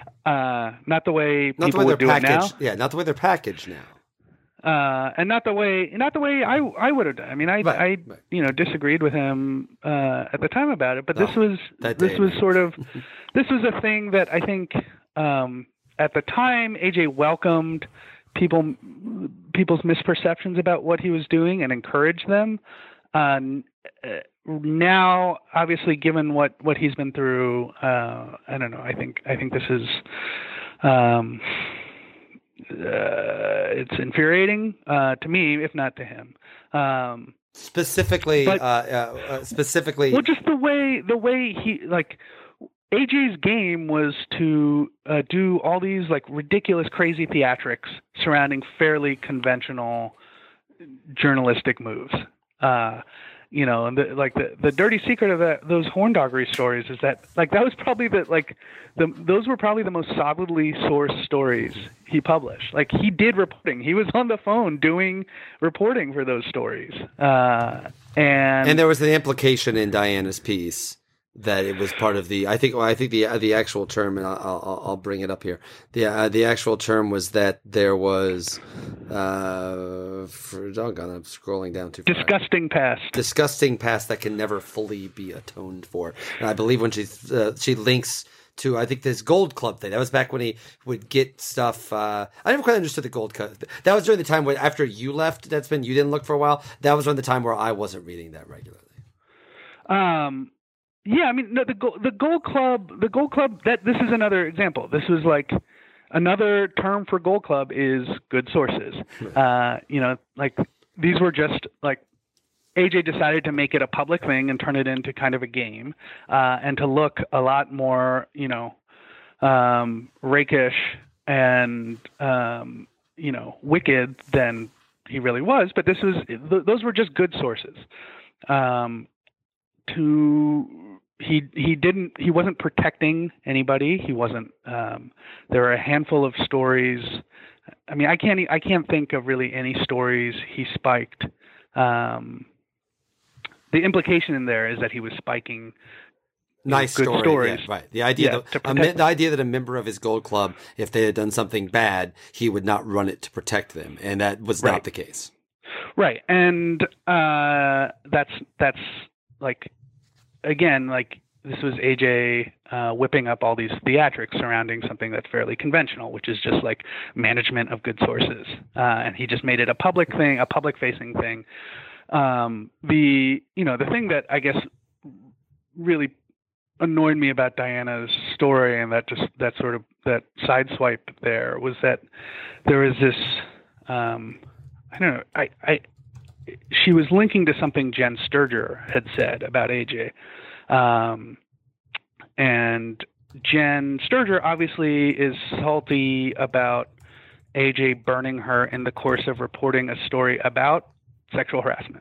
people would do it now. Yeah, not the way they're packaged now. And not the way I would have done. I mean, I disagreed with him at the time about it, but this was a thing that I think at the time AJ welcomed people's misperceptions about what he was doing and encouraged them. Now, obviously, given what he's been through, I don't know. I think this is. It's infuriating to me, if not to him. Specifically. Well, just the way he AJ's game was to do all these like ridiculous, crazy theatrics surrounding fairly conventional journalistic moves. And the dirty secret of those Horndoggery stories is that that was probably those were probably the most solidly sourced stories he published. Like he did reporting. He was on the phone doing reporting for those stories. And there was an implication in Diana's piece that it was part of the. I think the actual term, and I'll bring it up here. The actual term was that there was. I'm scrolling down too far. Disgusting past that can never fully be atoned for. And I believe when she links to, I think, this Gold Club thing. That was back when he would get stuff. I never quite understood the Gold Club. That was during the time when, after you left Deadspin, you didn't look for a while. That was around the time where I wasn't reading that regularly. Yeah, I mean, no, the Gold Club. This is another example. This was like another term for Gold Club is good sources. These were just like AJ decided to make it a public thing and turn it into kind of a game, and to look a lot more, rakish and wicked than he really was. But those were just good sources. He wasn't protecting anybody. He wasn't. There were a handful of stories. I mean, I can't think of really any stories he spiked. The implication in there is that he was spiking good stories. Yeah, right. The idea that a member of his Gold Club, if they had done something bad, he would not run it to protect them, and that was not the case. Right, and that's like. Again, like this was AJ whipping up all these theatrics surrounding something that's fairly conventional, which is just like management of good sources, and he just made it a public thing, a public-facing thing. The thing that I guess really annoyed me about Diana's story and that sideswipe there was that there was this she was linking to something Jen Sturger had said about AJ. And Jen Sturger obviously is salty about AJ burning her in the course of reporting a story about sexual harassment.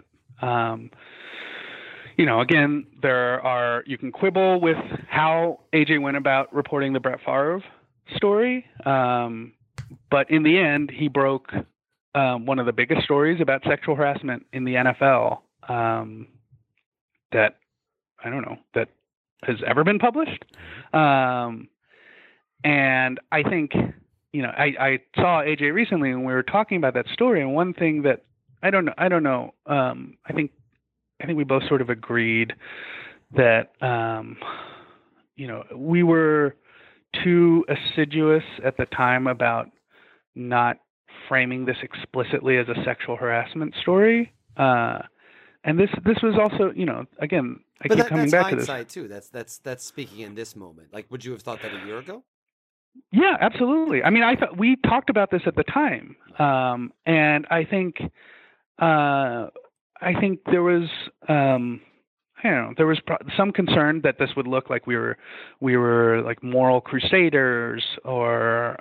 Again, you can quibble with how AJ went about reporting the Brett Favre story. But in the end, he broke one of the biggest stories about sexual harassment in the NFL that has ever been published. And And I think, I saw AJ recently and we were talking about that story. And one thing that I don't know. I think we both sort of agreed that, we were too assiduous at the time about not framing this explicitly as a sexual harassment story. And this was also, again, I keep coming back to this. Hindsight too. That's speaking in this moment. Like, would you have thought that a year ago? Yeah, absolutely. I mean, I thought we talked about this at the time, and I think there was, there was some concern that this would look like we were like moral crusaders, or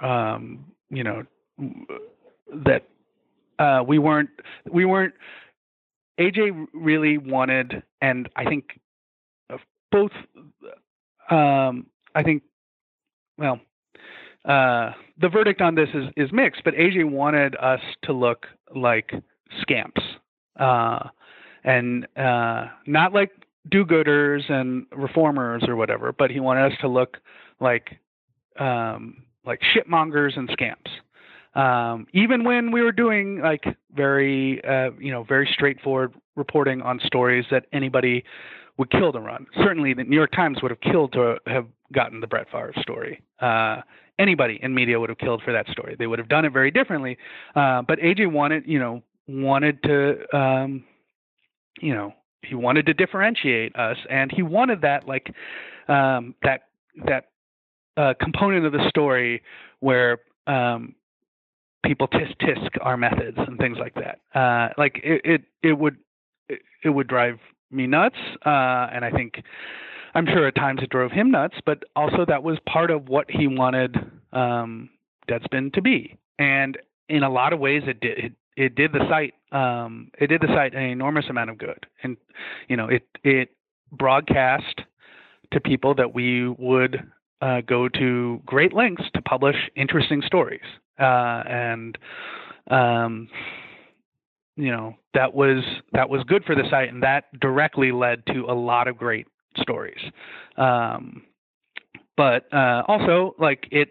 that we weren't. AJ really wanted, and I think both. The verdict on this is mixed, but AJ wanted us to look like scamps, and not like do-gooders and reformers or whatever, but he wanted us to look like shitmongers and scamps. Even when we were doing like very straightforward reporting on stories that anybody would kill to run. Certainly the New York Times would have killed to have gotten the Brett Favre story. Anybody in media would have killed for that story. They would have done it very differently. But AJ wanted to, he wanted to differentiate us, and he wanted that component of the story where, people tisk our methods and things like that. It would drive me nuts, and I'm sure at times it drove him nuts, but also that was part of what he wanted Deadspin to be. And in a lot of ways, it did the site an enormous amount of good, and it broadcast to people that we would go to great lengths to publish interesting stories. That was good for the site, and that directly led to a lot of great stories. But also, like it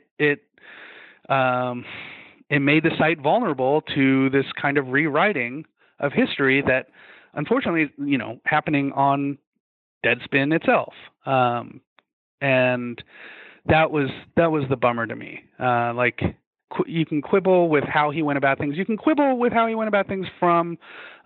made the site vulnerable to this kind of rewriting of history that, unfortunately, happening on Deadspin itself. And that was the bummer to me. You can quibble with how he went about things. You can quibble with how he went about things from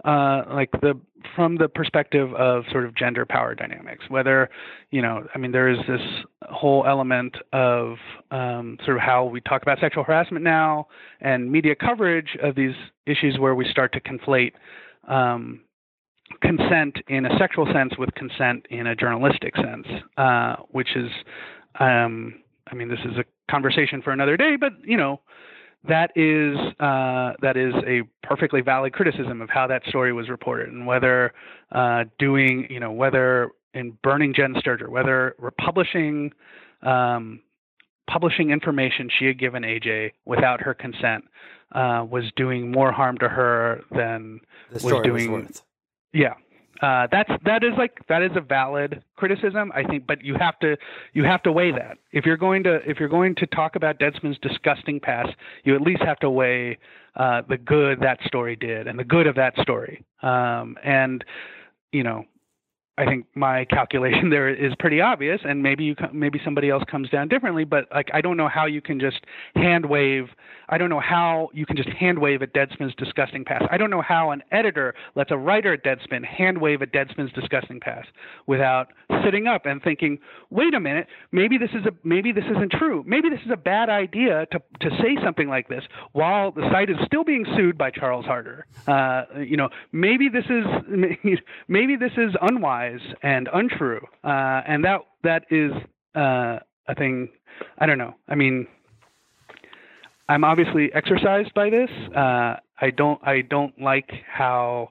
the perspective of sort of gender power dynamics. Whether, there is this whole element of sort of how we talk about sexual harassment now and media coverage of these issues where we start to conflate consent in a sexual sense with consent in a journalistic sense, which is, this is a conversation for another day, but that is a perfectly valid criticism of how that story was reported, and whether whether in burning Jen Sturger, whether publishing information she had given AJ without her consent was doing more harm to her than the story was worth. Yeah. That is a valid criticism, I think, but you have to weigh that. If you're going to talk about Deadspin's disgusting past, you at least have to weigh the good that story did and the good of that story. I think my calculation there is pretty obvious, and maybe somebody else comes down differently. But I don't know how you can just hand wave. I don't know how you can just hand wave at Deadspin's disgusting past. I don't know how an editor lets a writer at Deadspin hand wave at Deadspin's disgusting past without sitting up and thinking, wait a minute, maybe this isn't true. Maybe this is a bad idea to say something like this while the site is still being sued by Charles Harder. Maybe this is unwise and untrue, and that is a thing. I don't know. I'm obviously exercised by this. I don't like how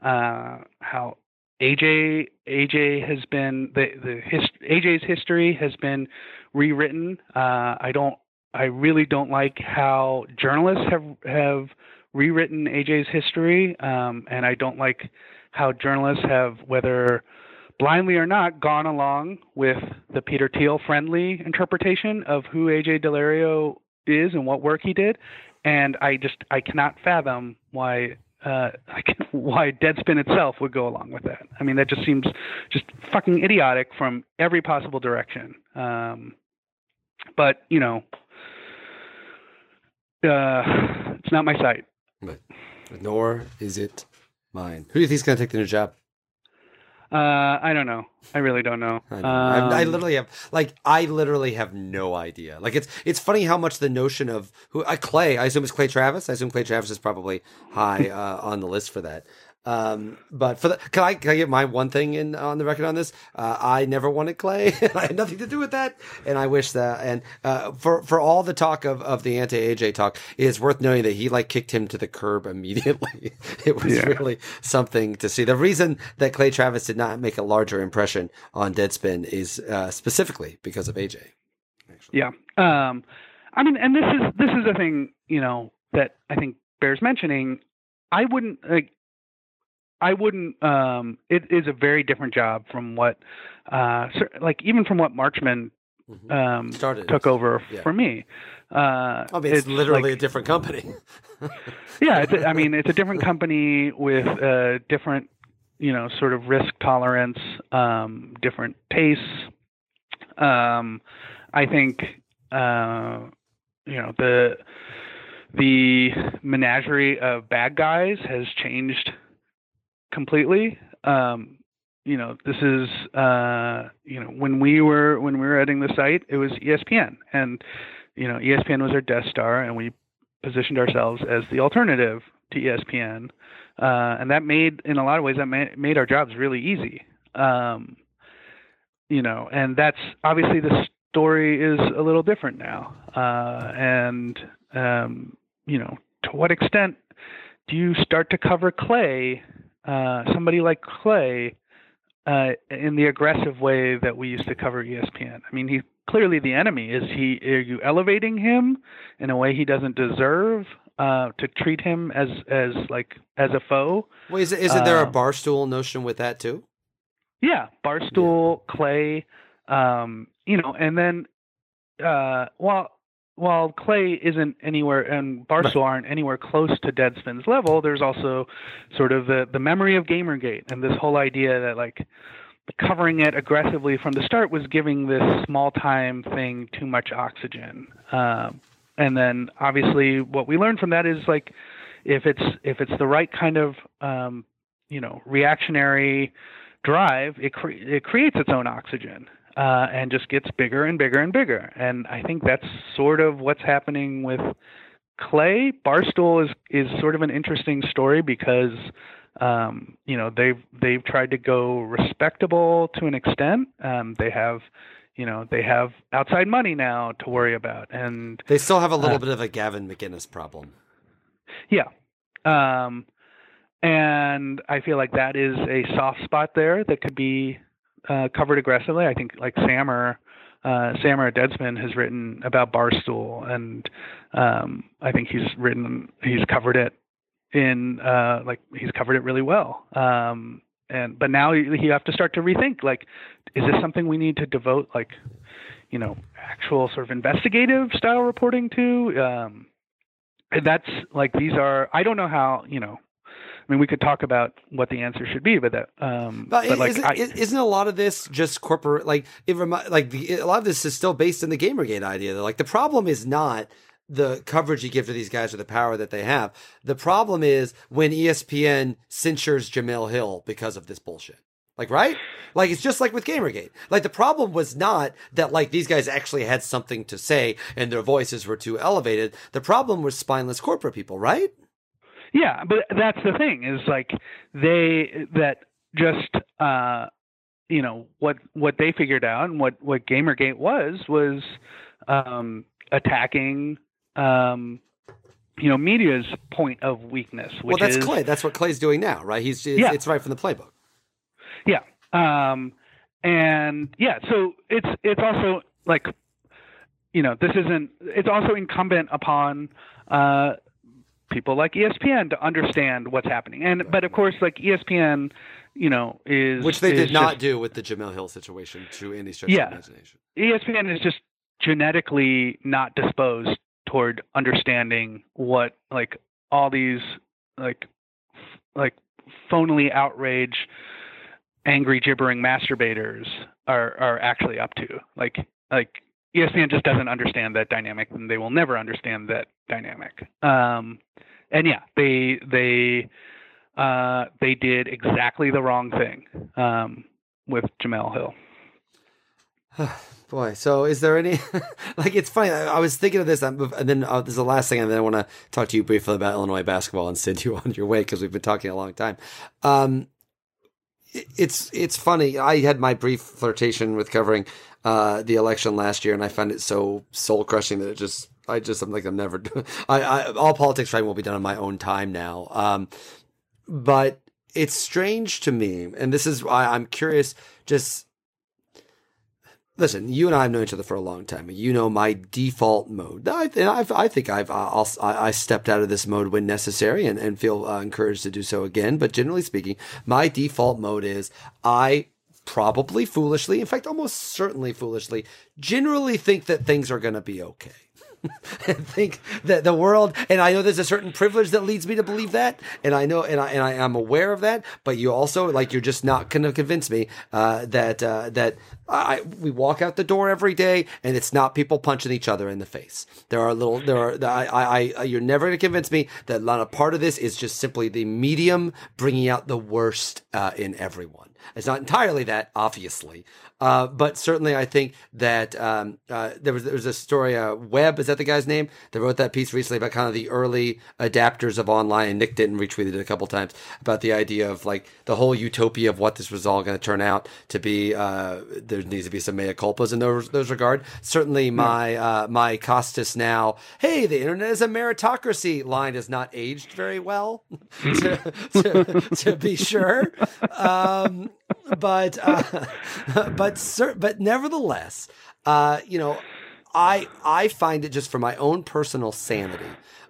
AJ has been AJ's history has been rewritten. I really don't like how journalists have rewritten AJ's history, and I don't like how journalists have, whether blindly or not, gone along with the Peter Thiel friendly interpretation of who AJ Delario is and what work he did. And I cannot fathom why Deadspin itself would go along with that. I mean, that just seems just fucking idiotic from every possible direction. But it's not my site. But nor is it mine. Who do you think is going to take the new job? I don't know. I really don't know. I literally have no idea. Like it's funny how much the notion of Clay. I assume it's Clay Travis. I assume Clay Travis is probably high on the list for that. But can I get my one thing on the record on this? I never wanted Clay. I had nothing to do with that, and I wish that. And for all the talk of the anti-AJ talk, it is worth knowing that he kicked him to the curb immediately. It was really something to see. The reason that Clay Travis did not make a larger impression on Deadspin is specifically because of AJ. Actually. Yeah. I mean, and this is a thing that I think bears mentioning. I wouldn't. It is a very different job from what, even from what Marchman took over for me. It's literally a different company. Yeah, it's a different company with different, sort of risk tolerance, different tastes. I think, the menagerie of bad guys has changed completely. This is when we were editing the site, it was ESPN, and ESPN was our Death Star, and we positioned ourselves as the alternative to ESPN, and that made in a lot of ways made our jobs really easy. And that's obviously the story is a little different now, to what extent do you start to cover Clay? Somebody like Clay, in the aggressive way that we used to cover ESPN. I mean, he's clearly the enemy. Are you elevating him in a way he doesn't deserve, to treat him as a foe? Well, isn't there a Barstool notion with that too? Yeah, Barstool, Clay, and then while Clay isn't anywhere and Barstool aren't anywhere close to Deadspin's level, there's also sort of the memory of Gamergate and this whole idea that covering it aggressively from the start was giving this small time thing too much oxygen. And then obviously what we learned from that is if it's the right kind of reactionary drive, it creates its own oxygen. And just gets bigger and bigger and bigger. And I think that's sort of what's happening with Clay. Barstool is sort of an interesting story because, they've tried to go respectable to an extent. They have outside money now to worry about, and they still have a little bit of a Gavin McInnes problem. Yeah. And I feel like that is a soft spot there that could be covered aggressively. I think Sammer at Deadspin has written about Barstool, and I think he's covered it he's covered it really well. But now you have to start to rethink, is this something we need to devote actual sort of investigative style reporting to? And that's I don't know how, I mean, we could talk about what the answer should be, but isn't a lot of this just corporate? A lot of this is still based in the Gamergate idea. The problem is not the coverage you give to these guys or the power that they have. The problem is when ESPN censures Jemele Hill because of this bullshit. Right? It's just like with Gamergate. The problem was not that these guys actually had something to say and their voices were too elevated. The problem was spineless corporate people, right? Yeah, but that's the thing is what they figured out and what Gamergate was attacking media's point of weakness. Which that's Clay. That's what Clay's doing now, right? It's right from the playbook. Yeah, so it's also this isn't. It's also incumbent upon people like ESPN to understand what's happening. But of course, ESPN, is which they did not do with the Jemele Hill situation to any stretch of imagination. ESPN is just genetically not disposed toward understanding what all these phonily outraged, angry, gibbering masturbators are actually up to. ESPN just doesn't understand that dynamic, and they will never understand that dynamic. And yeah, they did exactly the wrong thing with Jemele Hill. Boy, so is there any it's funny. I was thinking of this, and then this is the last thing, and then I want to talk to you briefly about Illinois basketball and send you on your way because we've been talking a long time. It's funny. I had my brief flirtation with covering the election last year, and I found it so soul crushing that I'm never. All politics writing will be done on my own time now. But it's strange to me, and this is why I'm curious. Just listen, you and I have known each other for a long time. You know my default mode. I think I stepped out of this mode when necessary and feel encouraged to do so again. But generally speaking, my default mode is I probably foolishly, in fact, almost certainly foolishly, generally think that things are going to be okay. And think that the world, and I know there's a certain privilege that leads me to believe that, and I know, and I am aware of that, but you also, you're just not going to convince me that we walk out the door every day and it's not people punching each other in the face. You're never going to convince me that not a part of this is just simply the medium bringing out the worst in everyone. It's not entirely that, obviously. But certainly I think that there was a story, Webb, is that the guy's name, that wrote that piece recently about kind of the early adapters of online, and Nick Denton retweeted it a couple times, about the idea of the whole utopia of what this was all going to turn out to be. There needs to be some mea culpas in those regard. Certainly my Costas now, hey, the internet is a meritocracy line has not aged very well, to be sure. But nevertheless, I find it, just for my own personal sanity,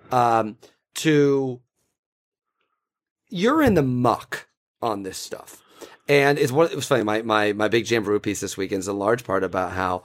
you're in the muck on this stuff, and it was funny. My big Jamboree piece this weekend is in large part about how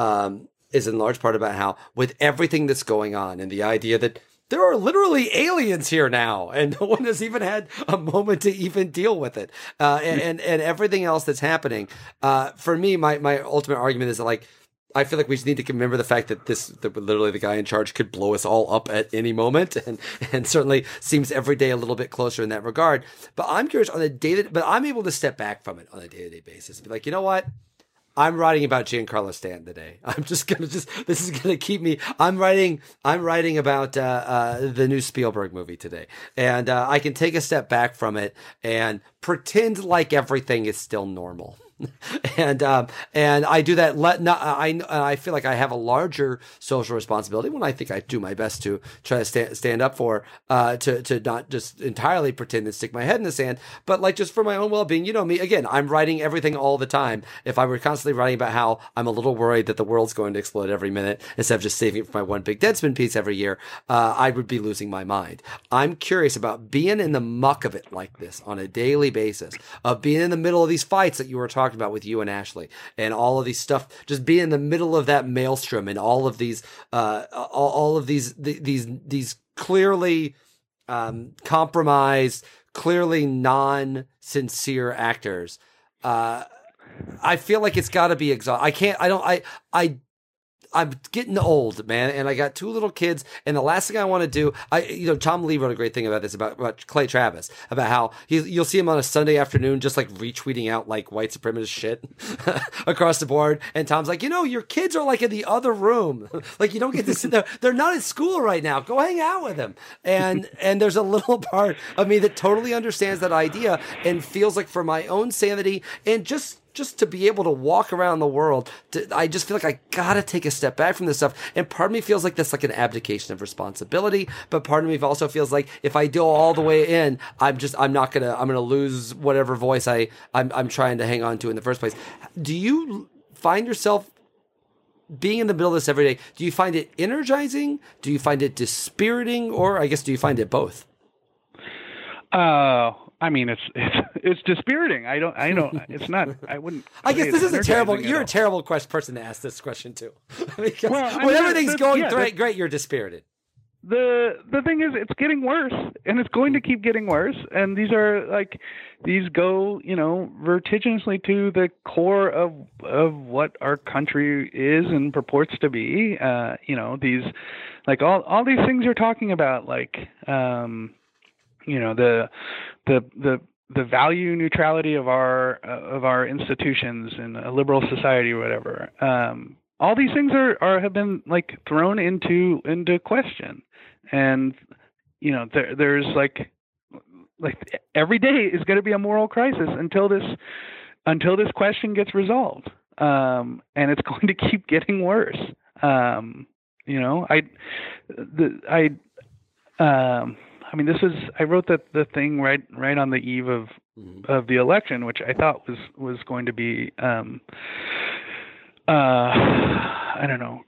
with everything that's going on and the idea that there are literally aliens here now, and no one has even had a moment to even deal with it. And everything else that's happening. For me, my ultimate argument is that, I feel like we just need to remember the fact that literally the guy in charge could blow us all up at any moment, and certainly seems every day a little bit closer in that regard. But I'm curious but I'm able to step back from it on a day-to-day basis and be like, you know what? I'm writing about Giancarlo Stanton today. I'm just gonna this is gonna keep me. I'm writing about the new Spielberg movie today, and I can take a step back from it and pretend like everything is still normal. And I do that. I feel like I have a larger social responsibility when I think I do my best to try to stand up for to not just entirely pretend and stick my head in the sand, but just for my own well-being. You know me. Again, I'm writing everything all the time. If I were constantly writing about how I'm a little worried that the world's going to explode every minute instead of just saving it for my one big Deadspin piece every year, I would be losing my mind. I'm curious about being in the muck of it like this on a daily basis, of being in the middle of these fights that you were talking about with you and Ashley, and all of these stuff, just being in the middle of that maelstrom, and all of these these clearly compromised, clearly non-sincere actors. I feel like it's got to be exhausting. I'm getting old, man, and I got two little kids, and the last thing I want to do, Tom Lee wrote a great thing about this, about Clay Travis, about how you'll see him on a Sunday afternoon just retweeting out white supremacist shit across the board, and Tom's like, your kids are in the other room, you don't get to sit there, they're not at school right now, go hang out with them, and there's a little part of me that totally understands that idea and feels like, for my own sanity and just to be able to walk around the world, I just feel like I gotta take a step back from this stuff. And part of me feels like that's an abdication of responsibility, but part of me also feels like if I go all the way in, I'm gonna lose whatever voice I'm trying to hang on to in the first place. Do you find yourself being in the middle of this every day? Do you find it energizing? Do you find it dispiriting? Or I guess, do you find it both? I mean, it's dispiriting. I don't. It's not. I wouldn't. I guess this is a terrible. You're a a terrible person to ask this question to. Because well, when everything's going great, you're dispirited. The thing is, it's getting worse, and it's going to keep getting worse. And these go, vertiginously to the core of what our country is and purports to be. These, like all these things you're talking about, like, the value neutrality of our institutions in a liberal society or whatever. All these things have been like thrown into question, and there's like every day is going to be a moral crisis until this question gets resolved, and it's going to keep getting worse. I wrote the thing right on the eve of the election, which I thought was going to be I don't know.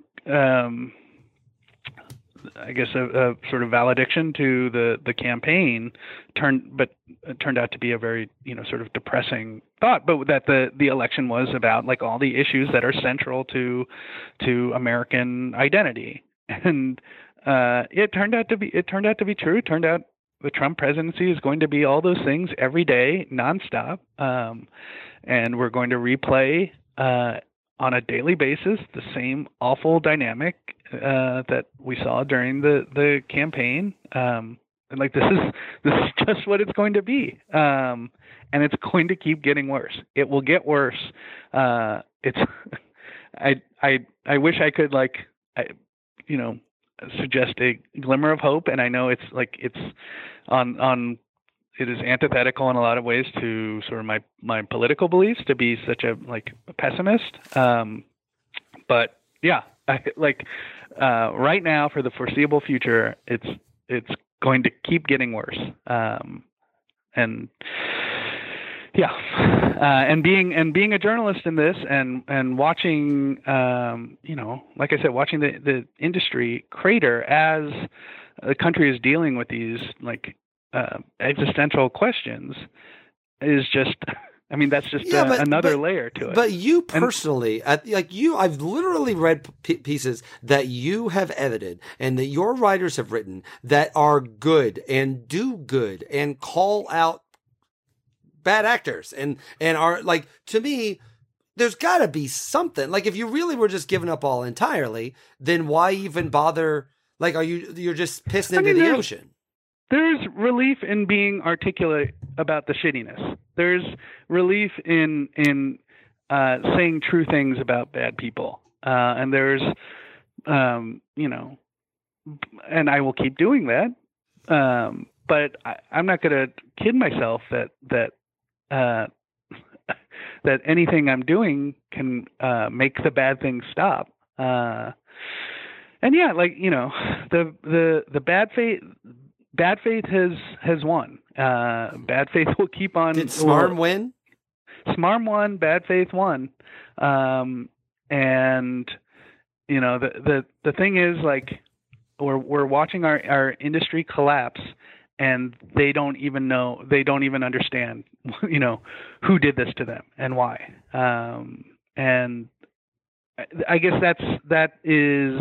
I guess a sort of valediction to the campaign turned out to be a very sort of depressing thought. But that the election was about like all the issues that are central to American identity, and it turned out to be true. It turned out the Trump presidency is going to be all those things every day, nonstop, and we're going to replay on a daily basis the same awful dynamic that we saw during the campaign. And like this is just what it's going to be, and it's going to keep getting worse. It will get worse. It's I wish I could suggest a glimmer of hope, and I know it's on it is antithetical in a lot of ways to sort of my political beliefs to be such a pessimist. But yeah, right now for the foreseeable future, it's going to keep getting worse. And yeah, and being a journalist in this and watching, like I said, watching the industry crater as the country is dealing with these existential questions is just, I mean, that's just another layer to it. But you personally, I've literally read pieces that you have edited and that your writers have written that are good and do good and call out bad actors and are like, to me, there's got to be something. Like, if you really were just giving up all entirely, then why even bother? Like, you're just pissing into the ocean? There's relief in being articulate about the shittiness. There's relief in saying true things about bad people. And there's, and I will keep doing that. But I'm not going to kid myself that anything I'm doing can make the bad things stop. And yeah, the bad faith has won. Bad faith will keep on. Did Smarm win? Smarm won. Bad faith won. And the thing is, like, we're watching our industry collapse, and they don't even understand, who did this to them and why. And I guess that is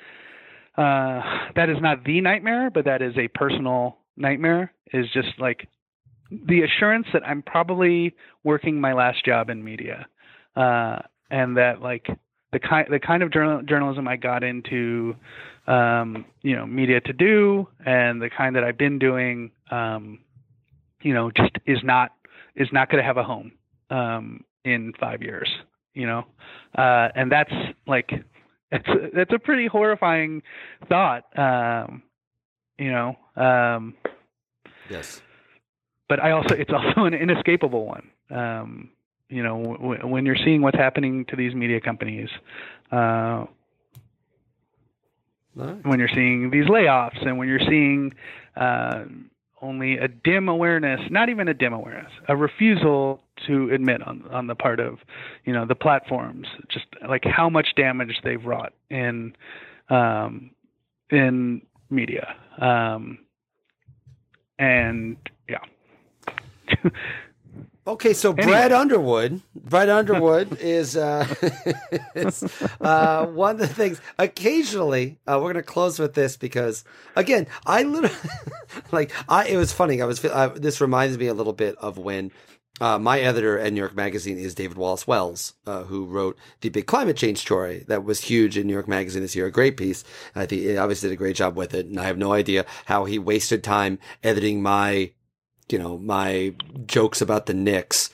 not the nightmare, but that is a personal nightmare, is just like the assurance that I'm probably working my last job in media. And that like the kind of journalism I got into, media to do, and the kind that I've been doing, just is not going to have a home, in 5 years, and that's like, that's a pretty horrifying thought, Yes. But it's also an inescapable one. When you're seeing what's happening to these media companies, Nice. when you're seeing these layoffs, and when you're seeing only a dim awareness, not even a dim awareness, a refusal to admit on the part of, the platforms, just like how much damage they've wrought in media. And yeah. Okay, so Anyway. Brad Underwood is is one of the things. Occasionally, we're going to close with this because, again, I literally it was funny. This reminds me a little bit of when my editor at New York Magazine is David Wallace Wells, who wrote the big climate change story that was huge in New York Magazine this year. A great piece. I think he obviously did a great job with it, and I have no idea how he wasted time editing my jokes about the Knicks,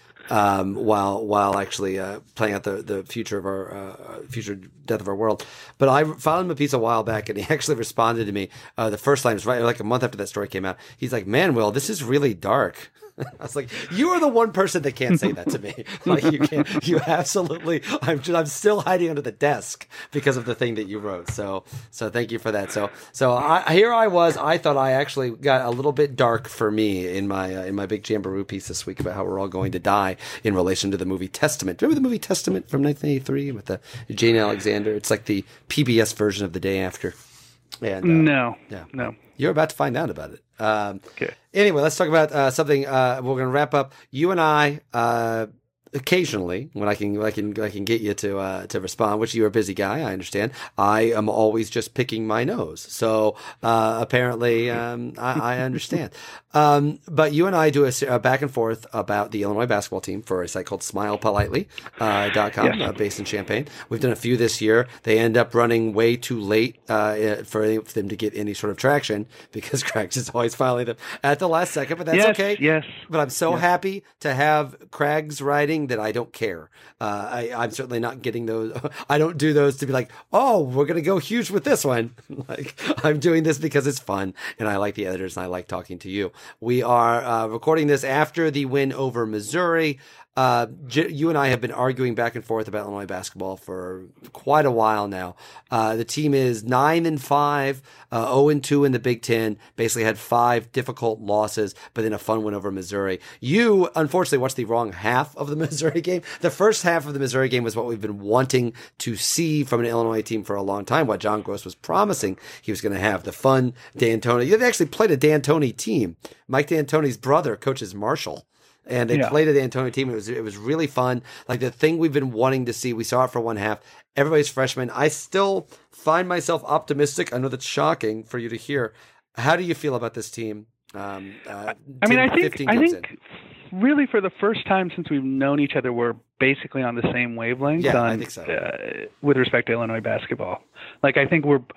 while actually, playing out the future of our, future death of our world. But I found him a piece a while back and he actually responded to me, the first time, it was right, like a month after that story came out. He's like, "Man, Will, this is really dark." I was like, "You are the one person that can't say that to me. Like, you can't. You absolutely. I'm still hiding under the desk because of the thing that you wrote. So thank you for that. So here I was. I thought I actually got a little bit dark for me in my big Jamboree piece this week about how we're all going to die in relation to the movie Testament. Remember the movie Testament from 1983 with the Jane Alexander? It's like the PBS version of The Day After. And No. You're about to find out about it. Okay. Anyway, let's talk about something. We're going to wrap up. You and I, occasionally, when I can get you to respond, which you're a busy guy, I understand. I am always just picking my nose. So apparently, I understand. But you and I do a back and forth about the Illinois basketball team for a site called SmilePolitely.com, Yes. Based in Champaign. We've done a few this year. They end up running way too late for them to get any sort of traction because Craig's is always filing them at the last second, but that's okay. Yes. But I'm so happy to have Craig's writing that I don't care. I'm certainly not getting those. I don't do those to be like, "Oh, we're going to go huge with this one." Like, I'm doing this because it's fun and I like the editors and I like talking to you. We are recording this after the win over Missouri. You and I have been arguing back and forth about Illinois basketball for quite a while now. The team is 9-5, 0-2 in the Big Ten. Basically had 5 difficult losses, but then a fun win over Missouri. You, unfortunately, watched the wrong half of the Missouri game. The first half of the Missouri game was what we've been wanting to see from an Illinois team for a long time. What John Gross was promising he was going to have, the fun D'Antoni. They actually played a D'Antoni team. Mike D'Antoni's brother coaches Marshall. And they played at the Antonio team. It was really fun. Like the thing we've been wanting to see. We saw it for one half. Everybody's freshman. I still find myself optimistic. I know that's shocking for you to hear. How do you feel about this team? I think really for the first time since we've known each other, we're basically on the same wavelength. Yeah, I think so. With respect to Illinois basketball. Like the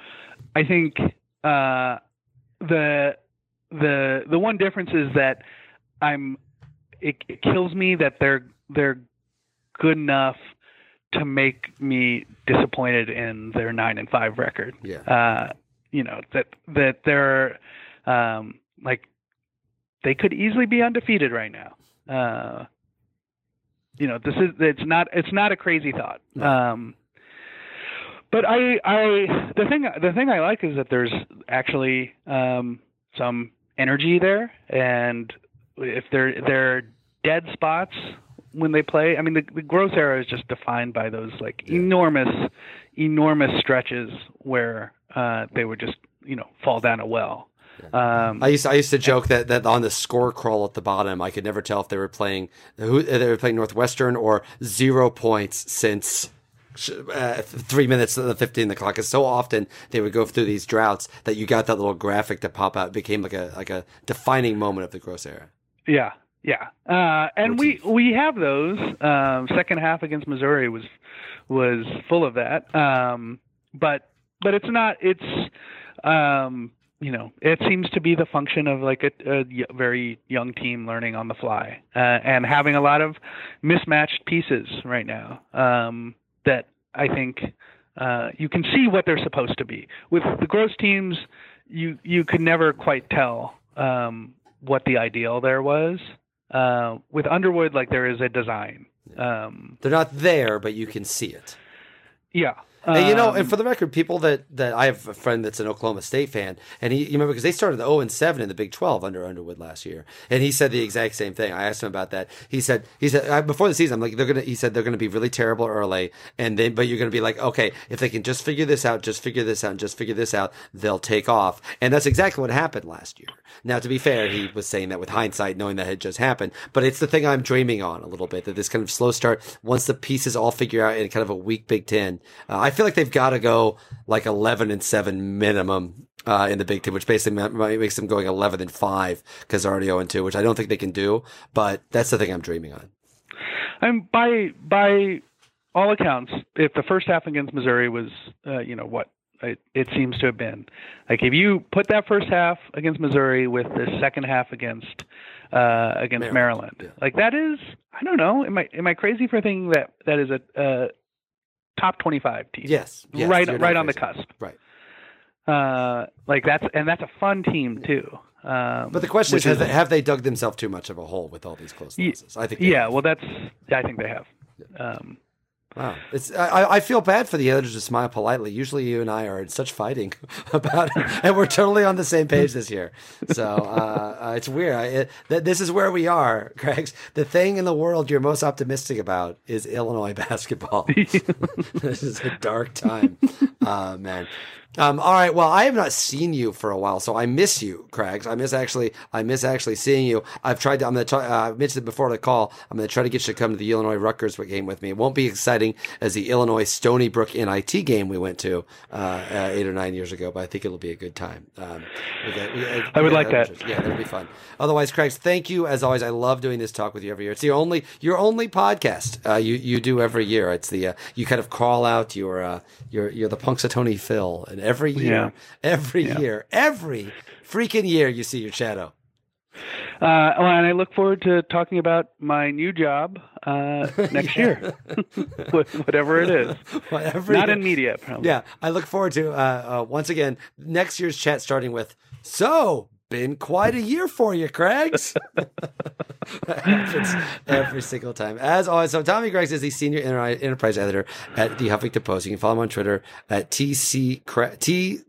one difference is that it kills me that they're good enough to make me disappointed in their 9-5 record. Yeah. That they're like they could easily be undefeated right now. It's not a crazy thought. No. But the thing I like is that there's actually some energy there, and if they're dead spots when they play. I mean, the Gross era is just defined by those enormous stretches where they would just fall down a well. I used to joke that on the score crawl at the bottom, I could never tell if they were playing Northwestern or 0 points since 3 minutes of the 15 the clock. Is so often they would go through these droughts that you got that little graphic to pop out. It became like a defining moment of the Gross era. Yeah. And we have those. Second half against Missouri was full of that. But it's not. It's it seems to be the function of like a very young team learning on the fly and having a lot of mismatched pieces right now. That I think you can see what they're supposed to be. With the Gross teams, you could never quite tell what the ideal there was. With Underwood, like there is a design. They're not there, but you can see it. Yeah. And and for the record, people that I have a friend that's an Oklahoma State fan, and you remember because they started 0-7 in the Big 12 under Underwood last year, and he said the exact same thing. I asked him about that. He said before the season, I'm like they're gonna be really terrible early, but you're gonna be like, okay, if they can just figure this out, they'll take off, and that's exactly what happened last year. Now, to be fair, he was saying that with hindsight, knowing that had just happened, but it's the thing I'm dreaming on a little bit, that this kind of slow start, once the pieces all figure out in kind of a weak Big Ten. I feel like they've got to go like 11-7 minimum in the Big Ten, which basically makes them going 11-5 because they're already 0-2, which I don't think they can do. But that's the thing I'm dreaming on. And by all accounts, if the first half against Missouri was, what it seems to have been, like if you put that first half against Missouri with the second half against Maryland, yeah. Like that is, I don't know, am I crazy for thinking that is a top 25 team? Yes, right on the cusp. Right. Like that's a fun team too. But the question is, have they dug themselves too much of a hole with all these close losses? I think. I think they have. Yeah. Wow, I feel bad for the others to smile politely. Usually, you and I are in such fighting about it, and we're totally on the same page this year. So it's weird. This is where we are, Craig. The thing in the world you're most optimistic about is Illinois basketball. This is a dark time, man. All right. Well, I have not seen you for a while, so I miss you, Craig. I miss actually seeing you. I've tried to. I mentioned it before the call. I'm going to try to get you to come to the Illinois Rutgers game with me. It won't be exciting as the Illinois Stony Brook NIT game we went to 8 or 9 years ago, but I think it'll be a good time. I would like that. Yeah, that'll be fun. Otherwise, Craig, thank you as always. I love doing this talk with you every year. It's your only podcast you do every year. It's the you kind of call out you're the Punxsutawney Phil, and every year, every freaking year, you see your shadow. And I look forward to talking about my new job next year, whatever it is. Not in media, probably. Yeah, I look forward to once again next year's chat starting with so. Been quite a year for you, Craigs. That happens every single time. As always, so Tommy Craigs is the senior enterprise editor at the Huffington Post. You can follow him on Twitter at TCraggs22,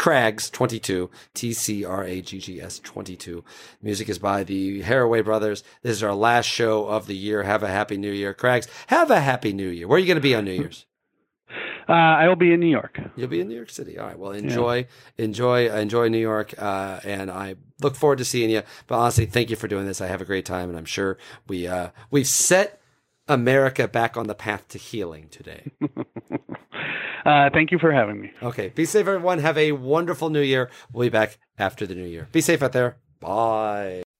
TCRAGGS22. Music is by the Haraway Brothers. This is our last show of the year. Have a happy new year. Craigs, have a happy new year. Where are you going to be on New Year's? I will be in New York. You'll be in New York City. All right. Well, enjoy New York. And I look forward to seeing you. But honestly, thank you for doing this. I have a great time, and I'm sure we've set America back on the path to healing today. Thank you for having me. Okay. Be safe, everyone. Have a wonderful new year. We'll be back after the new year. Be safe out there. Bye.